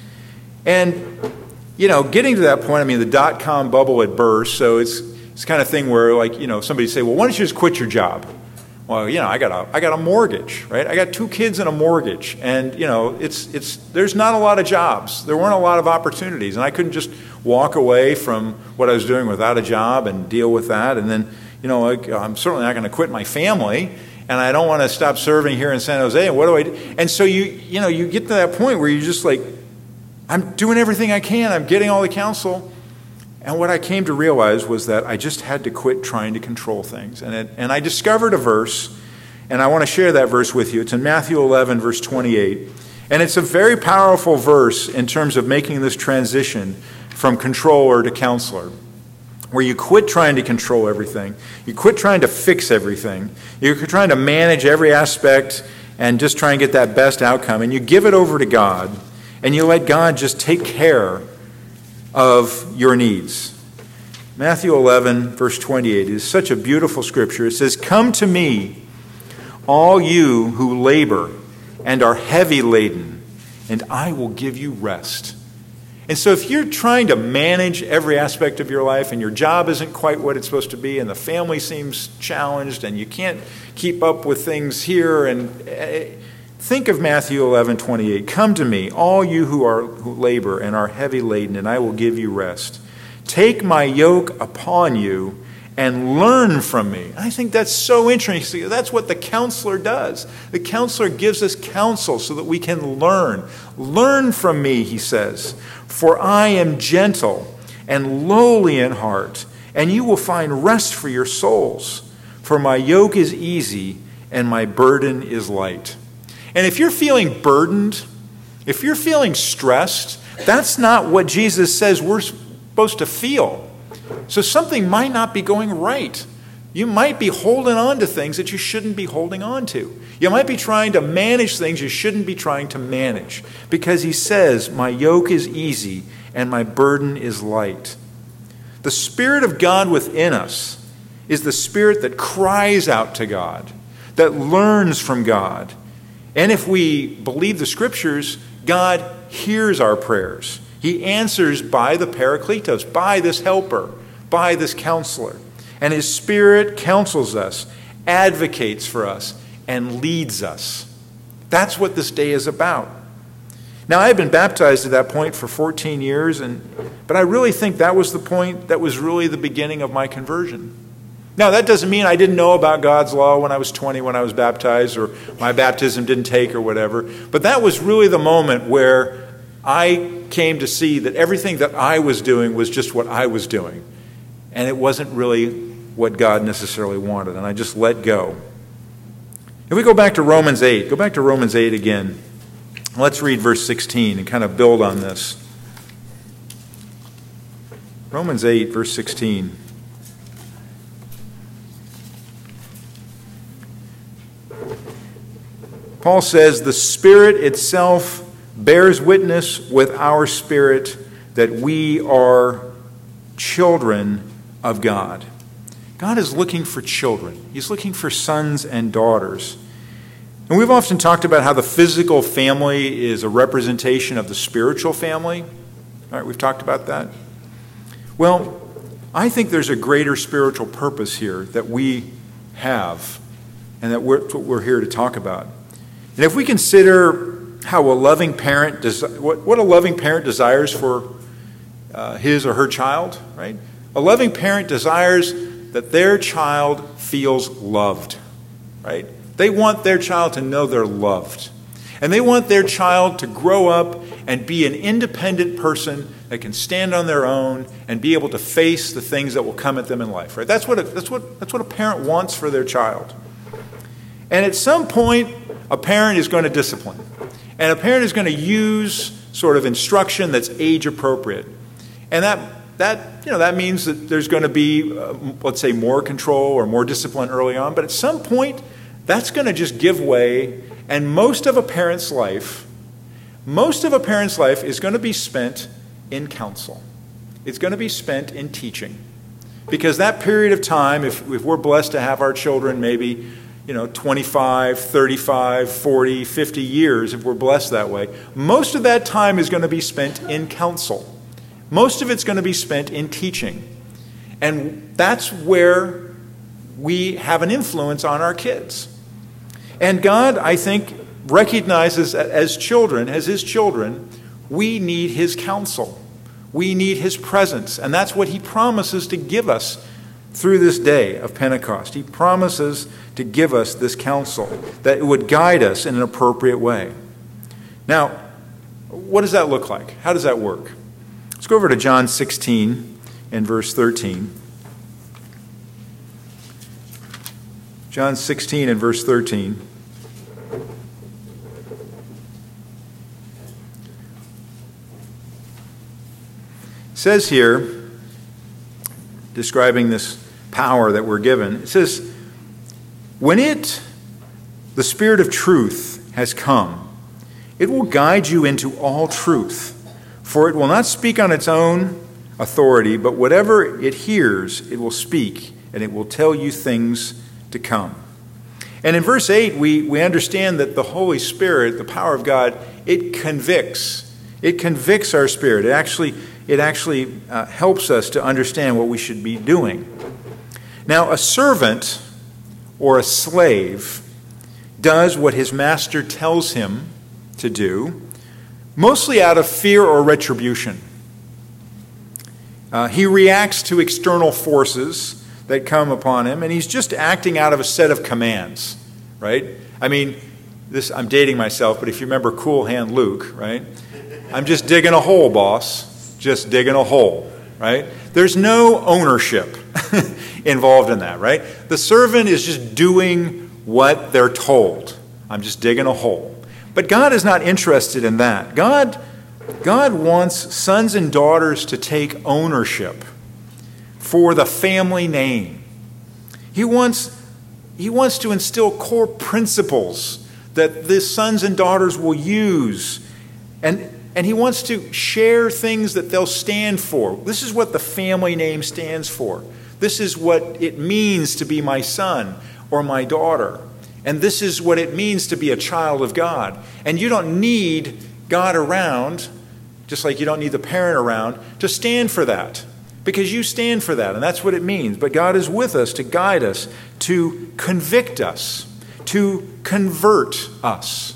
And, you know, getting to that point, I mean, the dot-com bubble had burst, so it's it's kind of thing where, like, you know, somebody say, well, why don't you just quit your job? Well, you know, I got a I got a mortgage, right? I got two kids and a mortgage, and you know, it's it's there's not a lot of jobs. There weren't a lot of opportunities, and I couldn't just walk away from what I was doing without a job and deal with that. And then, you know, I'm certainly not going to quit my family, and I don't want to stop serving here in San Jose. And what do I do? And so you you know, you get to that point where you're just like, I'm doing everything I can. I'm getting all the counsel. And what I came to realize was that I just had to quit trying to control things. And, it, and I discovered a verse, and I want to share that verse with you. It's in Matthew eleven, verse twenty-eight. And it's a very powerful verse in terms of making this transition from controller to counselor, where you quit trying to control everything. You quit trying to fix everything. You're trying to manage every aspect and just try and get that best outcome. And you give it over to God, and you let God just take care of your needs. Matthew eleven, verse twenty-eight is such a beautiful scripture. It says, "Come to me, all you who labor and are heavy laden, and I will give you rest." And so if you're trying to manage every aspect of your life, and your job isn't quite what it's supposed to be, and the family seems challenged, and you can't keep up with things here, and think of Matthew eleven twenty-eight. "Come to me, all you who are who labor and are heavy laden, and I will give you rest. Take my yoke upon you and learn from me." I think that's so interesting. That's what the counselor does. The counselor gives us counsel so that we can learn. "Learn from me," he says, "for I am gentle and lowly in heart, and you will find rest for your souls. For my yoke is easy and my burden is light." And if you're feeling burdened, if you're feeling stressed, that's not what Jesus says we're supposed to feel. So something might not be going right. You might be holding on to things that you shouldn't be holding on to. You might be trying to manage things you shouldn't be trying to manage. Because he says, "My yoke is easy and my burden is light." The Spirit of God within us is the Spirit that cries out to God, that learns from God. And if we believe the Scriptures, God hears our prayers. He answers by the Parakletos, by this helper, by this counselor. And his Spirit counsels us, advocates for us, and leads us. That's what this day is about. Now, I've been baptized at that point for fourteen years, and but I really think that was the point that was really the beginning of my conversion. Now, that doesn't mean I didn't know about God's law when I was twenty, when I was baptized, or my baptism didn't take or whatever. But that was really the moment where I came to see that everything that I was doing was just what I was doing. And it wasn't really what God necessarily wanted. And I just let go. If we go back to Romans eight, go back to Romans eight again. Let's read verse sixteen and kind of build on this. Romans eight, verse sixteen. Paul says, the Spirit itself bears witness with our spirit that we are children of God. God is looking for children. He's looking for sons and daughters. And we've often talked about how the physical family is a representation of the spiritual family. All right, we've talked about that. Well, I think there's a greater spiritual purpose here that we have, and that we're, what we're here to talk about. And if we consider how a loving parent desi- what, what a loving parent desires for uh, his or her child, right? A loving parent desires that their child feels loved, right? They want their child to know they're loved. And they want their child to grow up and be an independent person that can stand on their own and be able to face the things that will come at them in life, right? That's what a, that's what that's what a parent wants for their child. And at some point, a parent is going to discipline. And a parent is going to use sort of instruction that's age appropriate. And that that you know that means that there's going to be uh, let's say more control or more discipline early on, but at some point that's going to just give way, and most of a parent's life most of a parent's life is going to be spent in counsel. It's going to be spent in teaching. Because that period of time, if, if we're blessed to have our children maybe you know, twenty-five, thirty-five, forty, fifty years, if we're blessed that way, most of that time is going to be spent in counsel. Most of it's going to be spent in teaching. And that's where we have an influence on our kids. And God, I think, recognizes that as children, as his children, we need his counsel. We need his presence. And that's what he promises to give us through this day of Pentecost. He promises to give us this counsel, that it would guide us in an appropriate way. Now, what does that look like? How does that work? Let's go over to John sixteen and verse thirteen. John sixteen and verse thirteen. It says here, describing this power that we're given, it says, when it, the Spirit of truth, has come, it will guide you into all truth, for it will not speak on its own authority, but whatever it hears, it will speak, and it will tell you things to come. And in verse eight, we, we understand that the Holy Spirit, the power of God, it convicts. It convicts our spirit. It actually, it actually uh, helps us to understand what we should be doing. Now, a servant or a slave does what his master tells him to do, mostly out of fear or retribution. Uh, he reacts to external forces that come upon him, and he's just acting out of a set of commands, right? I mean, this I'm dating myself, but if you remember Cool Hand Luke, right? I'm just digging a hole, boss. Just digging a hole, right? There's no ownership involved in that, right? The servant is just doing what they're told. I'm just digging a hole. But God is not interested in that. God, God wants sons and daughters to take ownership for the family name. He wants, he wants to instill core principles that the sons and daughters will use. And And he wants to share things that they'll stand for. This is what the family name stands for. This is what it means to be my son or my daughter. And this is what it means to be a child of God. And you don't need God around, just like you don't need the parent around, to stand for that. Because you stand for that, and that's what it means. But God is with us to guide us, to convict us, to convert us.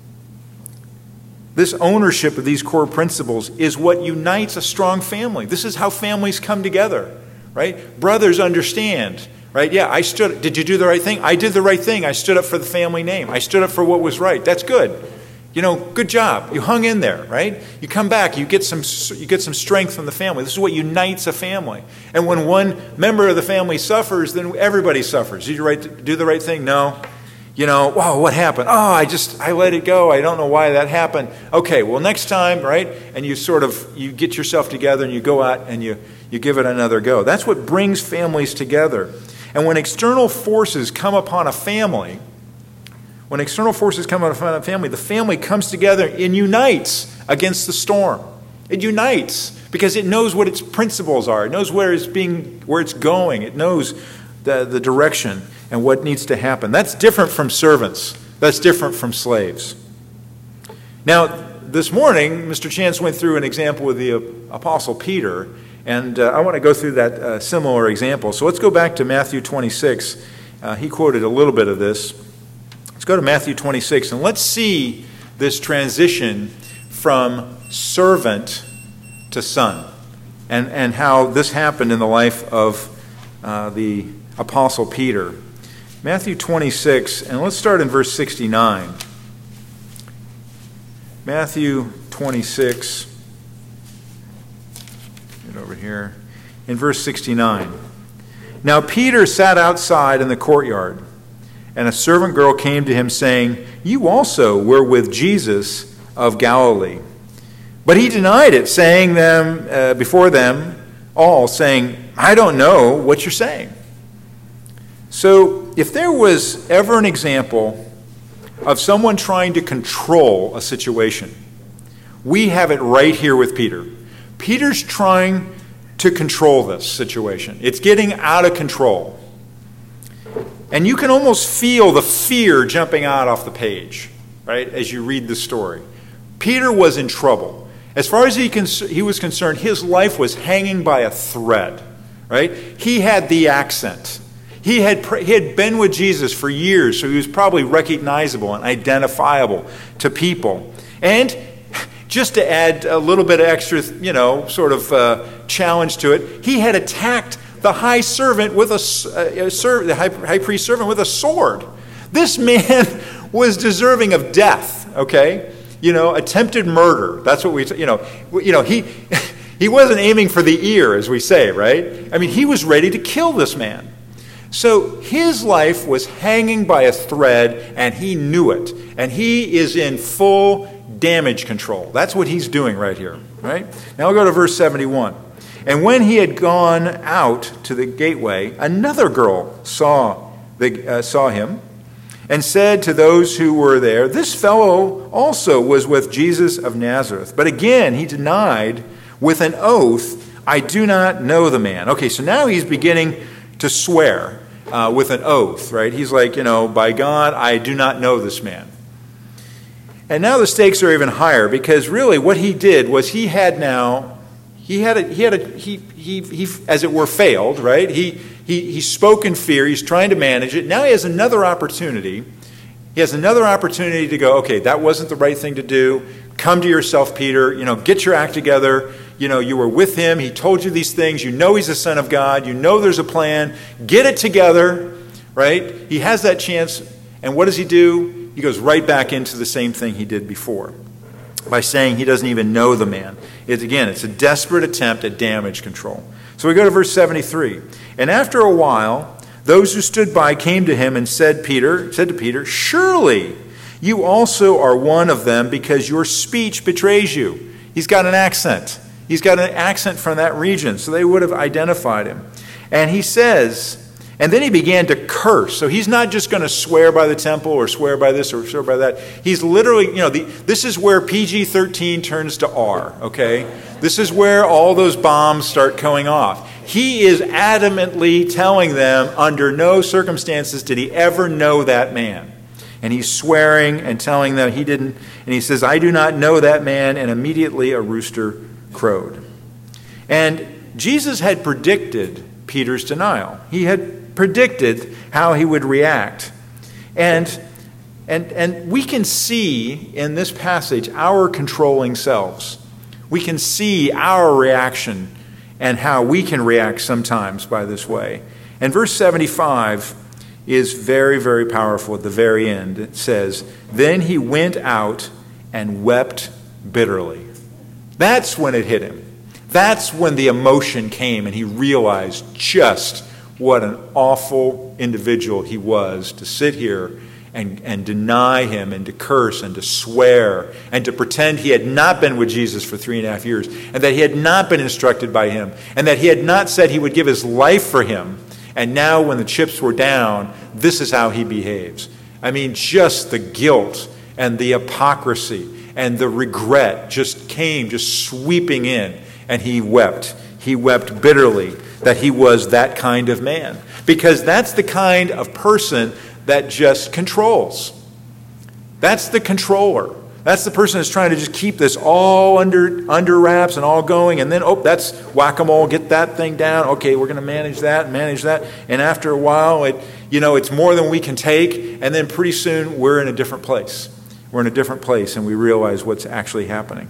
This ownership of these core principles is what unites a strong family. This is how families come together, right? Brothers understand, right? Yeah, I stood, did you do the right thing? I did the right thing. I stood up for the family name. I stood up for what was right. That's good. You know, good job. You hung in there, right? You come back, you get some, you get some strength from the family. This is what unites a family. And when one member of the family suffers, then everybody suffers. Did you right, do the right thing? No. You know, wow, what happened? Oh, I just, I let it go. I don't know why that happened. Okay, well, next time, right? And you sort of, you get yourself together and you go out and you, you give it another go. That's what brings families together. And when external forces come upon a family, when external forces come upon a family, the family comes together and unites against the storm. It unites because it knows what its principles are. It knows where it's being, where it's going. It knows the, the direction and what needs to happen. That's different from servants. That's different from slaves. Now, this morning, Mister Chance went through an example with the Apostle Peter, and uh, I want to go through that uh, similar example. So let's go back to Matthew twenty-six. Uh, he quoted a little bit of this. Let's go to Matthew twenty-six, and let's see this transition from servant to son, and, and how this happened in the life of uh, the Apostle Peter. Matthew twenty-six, and let's start in verse sixty-nine. Matthew twenty-six, get over here, in verse sixty-nine. Now Peter sat outside in the courtyard, and a servant girl came to him, saying, "You also were with Jesus of Galilee." But he denied it, saying them uh, before them all, saying, "I don't know what you're saying." So if there was ever an example of someone trying to control a situation, we have it right here with Peter. Peter's trying to control this situation. It's getting out of control. And you can almost feel the fear jumping out off the page, right, as you read the story. Peter was in trouble. As far as he, cons- he was concerned, his life was hanging by a thread, right? He had the accent. He had, pr- he had been with Jesus for years, so he was probably recognizable and identifiable to people. And just to add a little bit of extra, you know, sort of uh, challenge to it, he had attacked the high servant with a, a, a ser- the high, high priest servant with a sword. This man was deserving of death, okay? You know, attempted murder. That's what we, you know, you know, he he wasn't aiming for the ear, as we say, right? I mean, he was ready to kill this man. So his life was hanging by a thread, and he knew it. And he is in full damage control. That's what he's doing right here, right? Now we'll go to verse seventy-one. And when he had gone out to the gateway, another girl saw the, uh, saw him and said to those who were there, "This fellow also was with Jesus of Nazareth." But again he denied with an oath, "I do not know the man." Okay, so now he's beginning to swear uh, with an oath, right? He's like, you know, "By God, I do not know this man." And now the stakes are even higher, because really what he did was he had now, he had a, he had a, he, he, he, as it were, failed, right? He, he, he spoke in fear. He's trying to manage it. Now he has another opportunity. He has another opportunity to go, okay, that wasn't the right thing to do. Come to yourself, Peter. You know, get your act together. You know, you were with him. He told you these things. You know he's the Son of God. You know there's a plan. Get it together, right? He has that chance. And what does he do? He goes right back into the same thing he did before by saying he doesn't even know the man. It's, again, it's a desperate attempt at damage control. So we go to verse seventy-three. And after a while, those who stood by came to him and said, Peter, said to Peter, "Surely you also are one of them, because your speech betrays you." He's got an accent. He's got an accent from that region, so they would have identified him. And he says, and then he began to curse. So he's not just going to swear by the temple or swear by this or swear by that. He's literally, you know, the, this is where P G thirteen turns to R, okay? This is where all those bombs start going off. He is adamantly telling them under no circumstances did he ever know that man. And he's swearing and telling them he didn't. And he says, "I do not know that man." And immediately a rooster crowed. And Jesus had predicted Peter's denial. He had predicted how he would react. And, and, and we can see in this passage our controlling selves. We can see our reaction and how we can react sometimes by this way. And verse seventy-five is very, very powerful at the very end. It says, "Then he went out and wept bitterly." That's when it hit him. That's when the emotion came and he realized just what an awful individual he was to sit here and, and deny him and to curse and to swear and to pretend he had not been with Jesus for three and a half years and that he had not been instructed by him and that he had not said he would give his life for him. And now when the chips were down, this is how he behaves. I mean, just the guilt and the hypocrisy and the regret just came, just sweeping in, and he wept. He wept bitterly that he was that kind of man. Because that's the kind of person that just controls. That's the controller. That's the person that's trying to just keep this all under under wraps and all going, and then, oh, that's whack-a-mole, get that thing down. Okay, we're going to manage that and manage that. And after a while, it, you know, it's more than we can take, and then pretty soon we're in a different place. We're in a different place, and we realize what's actually happening.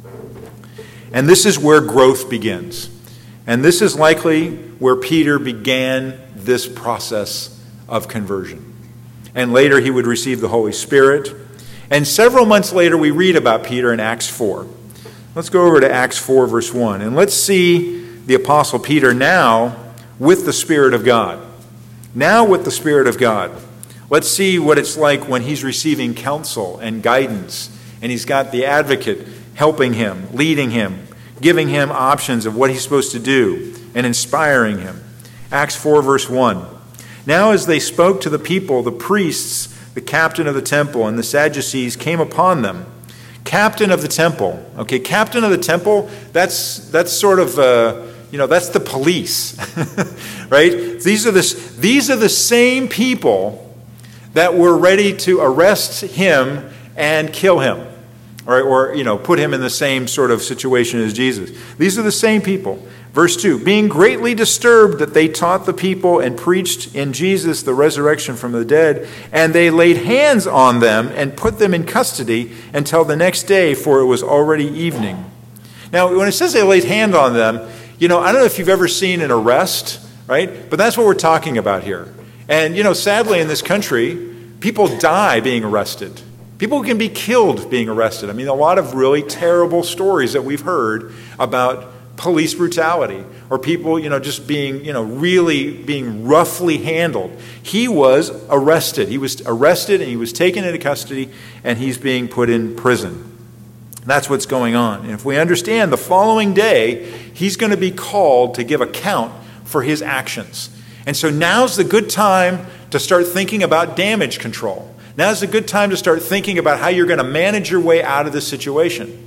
And this is where growth begins. And this is likely where Peter began this process of conversion. And later he would receive the Holy Spirit. And several months later, we read about Peter in Acts four. Let's go over to Acts four, verse one. And let's see the Apostle Peter now with the Spirit of God. Now with the Spirit of God. Let's see what it's like when he's receiving counsel and guidance. And he's got the advocate helping him, leading him, giving him options of what he's supposed to do, and inspiring him. Acts four, verse one. Now as they spoke to the people, the priests, the captain of the temple, and the Sadducees came upon them. Captain of the temple. Okay, captain of the temple, that's that's sort of, uh, you know, that's the police, right? These are, the, these are the same people that were ready to arrest him and kill him, or, or, you know, put him in the same sort of situation as Jesus. These are the same people. Verse two, being greatly disturbed that they taught the people and preached in Jesus the resurrection from the dead, and they laid hands on them and put them in custody until the next day, for it was already evening. Now, when it says they laid hands on them, you know, I don't know if you've ever seen an arrest, right? But that's what we're talking about here. And, you know, sadly in this country, people die being arrested. People can be killed being arrested. I mean, a lot of really terrible stories that we've heard about police brutality, or people, you know, just being, you know, really being roughly handled. He was arrested. He was arrested and he was taken into custody, and he's being put in prison. That's what's going on. And if we understand, the following day, he's going to be called to give account for his actions. And so now's the good time to start thinking about damage control. Now's a good time to start thinking about how you're going to manage your way out of this situation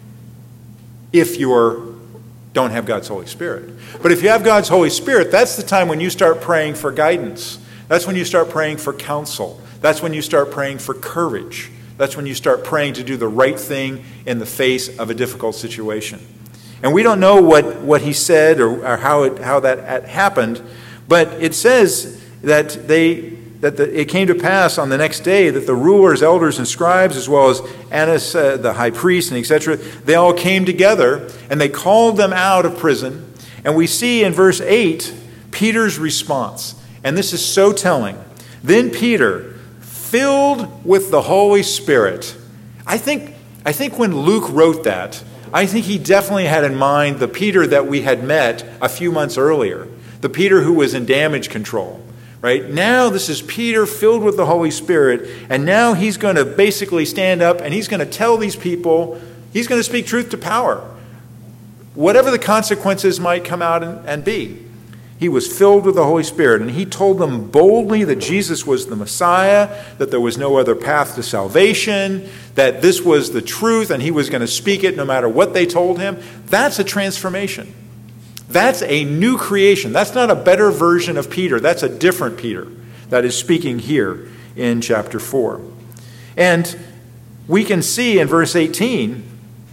if you're don't have God's Holy Spirit. But if you have God's Holy Spirit, that's the time when you start praying for guidance. That's when you start praying for counsel. That's when you start praying for courage. That's when you start praying to do the right thing in the face of a difficult situation. And we don't know what, what he said or, or how it, how that happened, but it says that they that the, it came to pass on the next day that the rulers, elders, and scribes, as well as Annas, uh, the high priest, and et cetera, they all came together, and they called them out of prison. And we see in verse eight Peter's response. And this is so telling. Then Peter, filled with the Holy Spirit. I think, I think when Luke wrote that, I think he definitely had in mind the Peter that we had met a few months earlier. The Peter who was in damage control. Right? Now this is Peter filled with the Holy Spirit, and now he's going to basically stand up and he's going to tell these people, he's going to speak truth to power. Whatever the consequences might come out and, and be. He was filled with the Holy Spirit, and he told them boldly that Jesus was the Messiah, that there was no other path to salvation, that this was the truth, and he was going to speak it no matter what they told him. That's a transformation. That's a new creation. That's not a better version of Peter. That's a different Peter that is speaking here in chapter four. And we can see in verse eighteen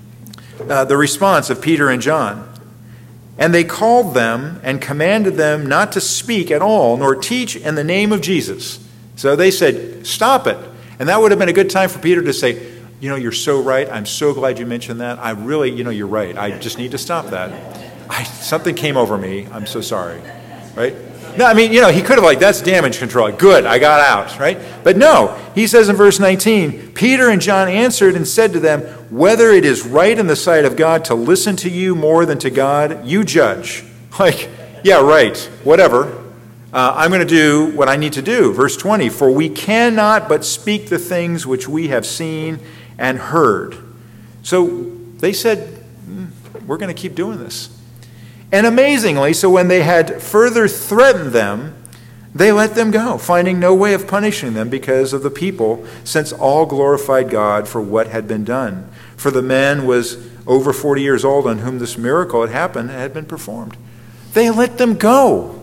uh, the response of Peter and John. And they called them and commanded them not to speak at all, nor teach in the name of Jesus. So they said, stop it. And that would have been a good time for Peter to say, you know, you're so right. I'm so glad you mentioned that. I really, you know, you're right. I just need to stop that. I, something came over me. I'm so sorry. Right? No, I mean, you know, he could have like, that's damage control. Good, I got out. Right? But no, he says in verse nineteen, Peter and John answered and said to them, whether it is right in the sight of God to listen to you more than to God, you judge. Like, yeah, right, whatever. uh, I'm going to do what I need to do. Verse twenty, for we cannot but speak the things which we have seen and heard. So they said, mm, we're going to keep doing this. And amazingly, so when they had further threatened them, they let them go, finding no way of punishing them because of the people, since all glorified God for what had been done. For the man was over forty years old on whom this miracle had happened and had been performed. They let them go.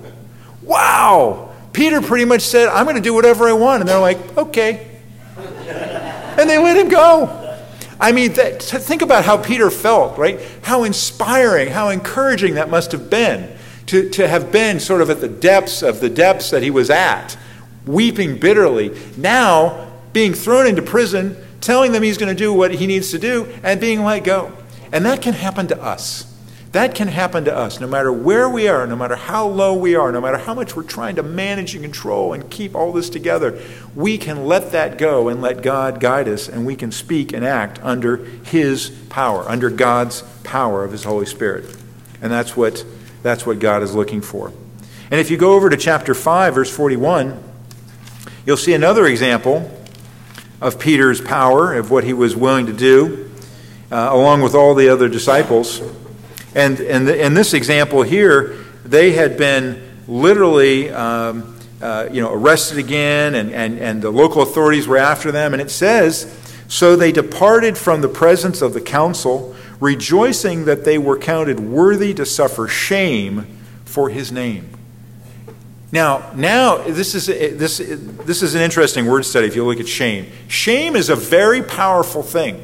Wow! Peter pretty much said, I'm going to do whatever I want. And they're like, okay. And they let him go. I mean, that, think about how Peter felt, right? How inspiring, how encouraging that must have been to, to have been sort of at the depths of the depths that he was at, weeping bitterly. Now, being thrown into prison, telling them he's going to do what he needs to do, and being let go. And that can happen to us. That can happen to us, no matter where we are, no matter how low we are, no matter how much we're trying to manage and control and keep all this together. We can let that go and let God guide us, and we can speak and act under his power, under God's power of his Holy Spirit. And that's what, that's what God is looking for. And if you go over to chapter five, verse forty-one, you'll see another example of Peter's power, of what he was willing to do, uh, along with all the other disciples. And in, in this example here, they had been literally um, uh, you know, arrested again, and, and, and the local authorities were after them. And it says, so they departed from the presence of the council, rejoicing that they were counted worthy to suffer shame for his name. Now, now this is this this is an interesting word study if you look at shame. Shame is a very powerful thing.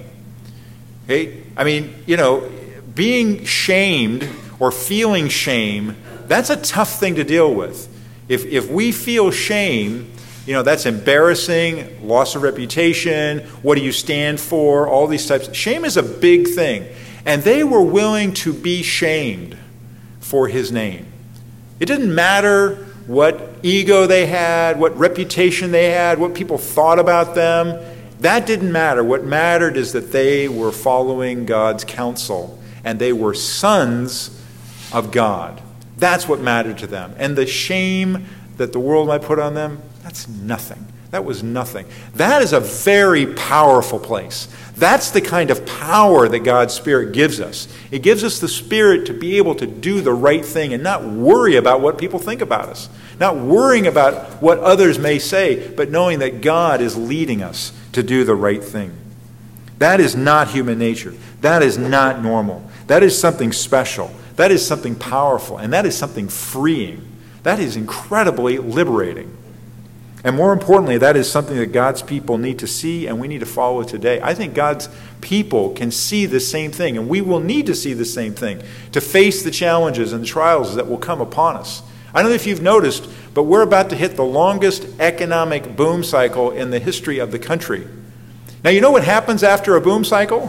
Okay? I mean, you know, being shamed or feeling shame, that's a tough thing to deal with. If if we feel shame, you know, that's embarrassing, loss of reputation, what do you stand for, all these types. Shame is a big thing. And they were willing to be shamed for his name. It didn't matter what ego they had, what reputation they had, what people thought about them. That didn't matter. What mattered is that they were following God's counsel, and they were sons of God. That's what mattered to them. And the shame that the world might put on them, that's nothing. That was nothing. That is a very powerful place. That's the kind of power that God's Spirit gives us. It gives us the Spirit to be able to do the right thing and not worry about what people think about us. Not worrying about what others may say, but knowing that God is leading us to do the right thing. That is not human nature. That is not normal. That is something special. That is something powerful. And that is something freeing. That is incredibly liberating. And more importantly, that is something that God's people need to see and we need to follow today. I think God's people can see the same thing, and we will need to see the same thing to face the challenges and trials that will come upon us. I don't know if you've noticed, but we're about to hit the longest economic boom cycle in the history of the country. Now, you know what happens after a boom cycle?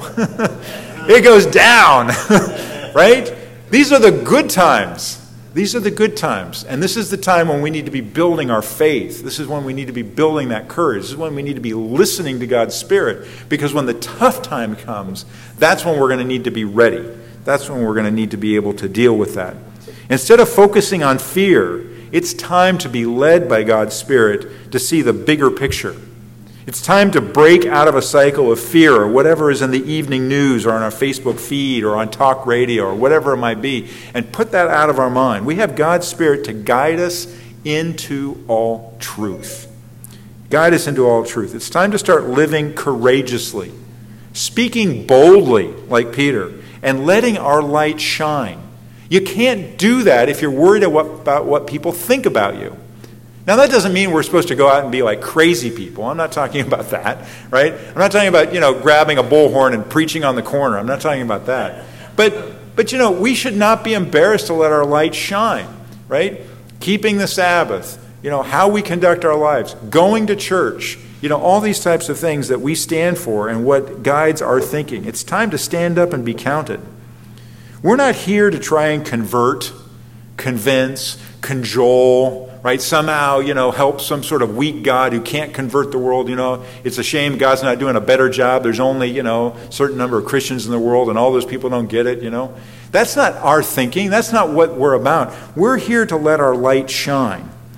It goes down, right? These are the good times. These are the good times. And this is the time when we need to be building our faith. This is when we need to be building that courage. This is when we need to be listening to God's Spirit. Because when the tough time comes, that's when we're going to need to be ready. That's when we're going to need to be able to deal with that. Instead of focusing on fear, it's time to be led by God's Spirit to see the bigger picture. It's time to break out of a cycle of fear or whatever is in the evening news or on our Facebook feed or on talk radio or whatever it might be, and put that out of our mind. We have God's Spirit to guide us into all truth. Guide us into all truth. It's time to start living courageously, speaking boldly like Peter, and letting our light shine. You can't do that if you're worried about what people think about you. Now, that doesn't mean we're supposed to go out and be like crazy people. I'm not talking about that, right? I'm not talking about, you know, grabbing a bullhorn and preaching on the corner. I'm not talking about that. But, but you know, we should not be embarrassed to let our light shine, right? Keeping the Sabbath, you know, how we conduct our lives, going to church, you know, all these types of things that we stand for and what guides our thinking. It's time to stand up and be counted. We're not here to try and convert, convince, cajole, right? Somehow, you know, help some sort of weak God who can't convert the world. You know, it's a shame God's not doing a better job. There's only, you know, a certain number of Christians in the world and all those people don't get it, you know. That's not our thinking. That's not what we're about. We're here to let our light shine.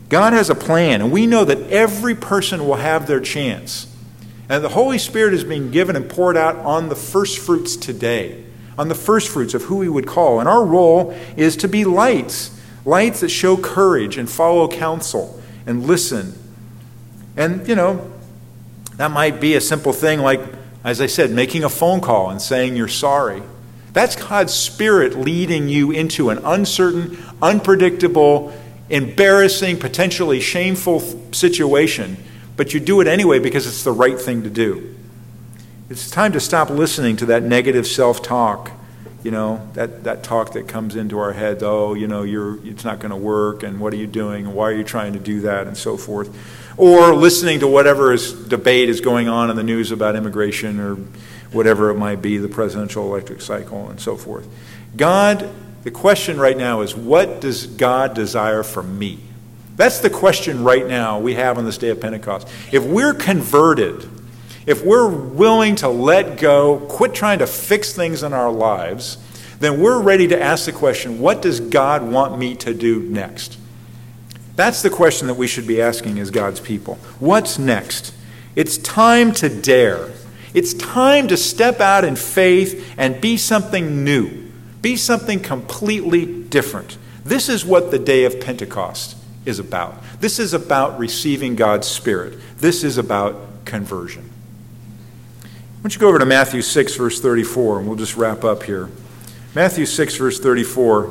God has a plan, and we know that every person will have their chance. And the Holy Spirit is being given and poured out on the first fruits today, on the first fruits of who we would call. And our role is to be lights, lights that show courage and follow counsel and listen. And, you know, that might be a simple thing like, as I said, making a phone call and saying you're sorry. That's God's Spirit leading you into an uncertain, unpredictable, embarrassing, potentially shameful situation, but you do it anyway because it's the right thing to do. It's time to stop listening to that negative self-talk, you know, that, that talk that comes into our heads. Oh, you know, you're it's not going to work, and what are you doing, and why are you trying to do that, and so forth. Or listening to whatever is, debate is going on in the news about immigration or whatever it might be, the presidential electric cycle and so forth. God, the question right now is, what does God desire from me? That's the question right now we have on this day of Pentecost. If we're converted, if we're willing to let go, quit trying to fix things in our lives, then we're ready to ask the question, what does God want me to do next? That's the question that we should be asking as God's people. What's next? It's time to dare. It's time to step out in faith and be something new. Be something completely different. This is what the day of Pentecost is about. This is about receiving God's Spirit. This is about conversion. Why don't you go over to Matthew six, verse thirty-four, and we'll just wrap up here. Matthew six, verse thirty-four.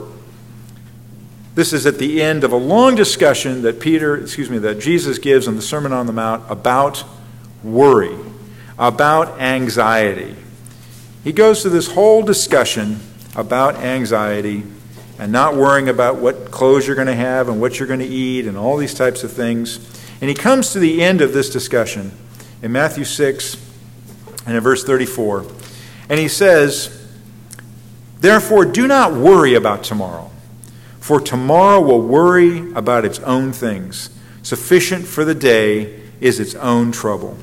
This is at the end of a long discussion that Peter, excuse me, that Jesus gives on the Sermon on the Mount about worry, about anxiety. He goes through this whole discussion about anxiety and not worrying about what clothes you're going to have and what you're going to eat and all these types of things. And he comes to the end of this discussion in Matthew six and in verse thirty-four. And he says, "Therefore, do not worry about tomorrow, for tomorrow will worry about its own things. Sufficient for the day is its own trouble."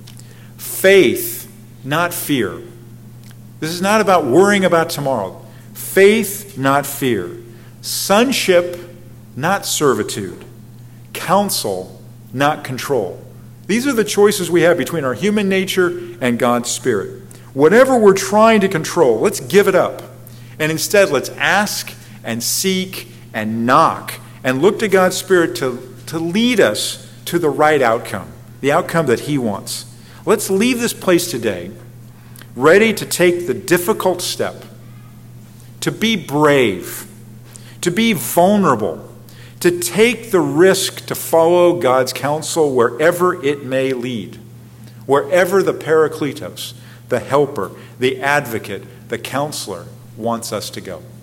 Faith, not fear. This is not about worrying about tomorrow. Faith, not fear. Sonship, not servitude. Counsel, not control. These are the choices we have between our human nature and God's Spirit. Whatever we're trying to control, let's give it up. And instead, let's ask and seek and knock and look to God's Spirit to, to lead us to the right outcome, the outcome that He wants. Let's leave this place today ready to take the difficult step, to be brave, to be vulnerable, to take the risk to follow God's counsel wherever it may lead, wherever the Parakletos, the helper, the advocate, the counselor wants us to go.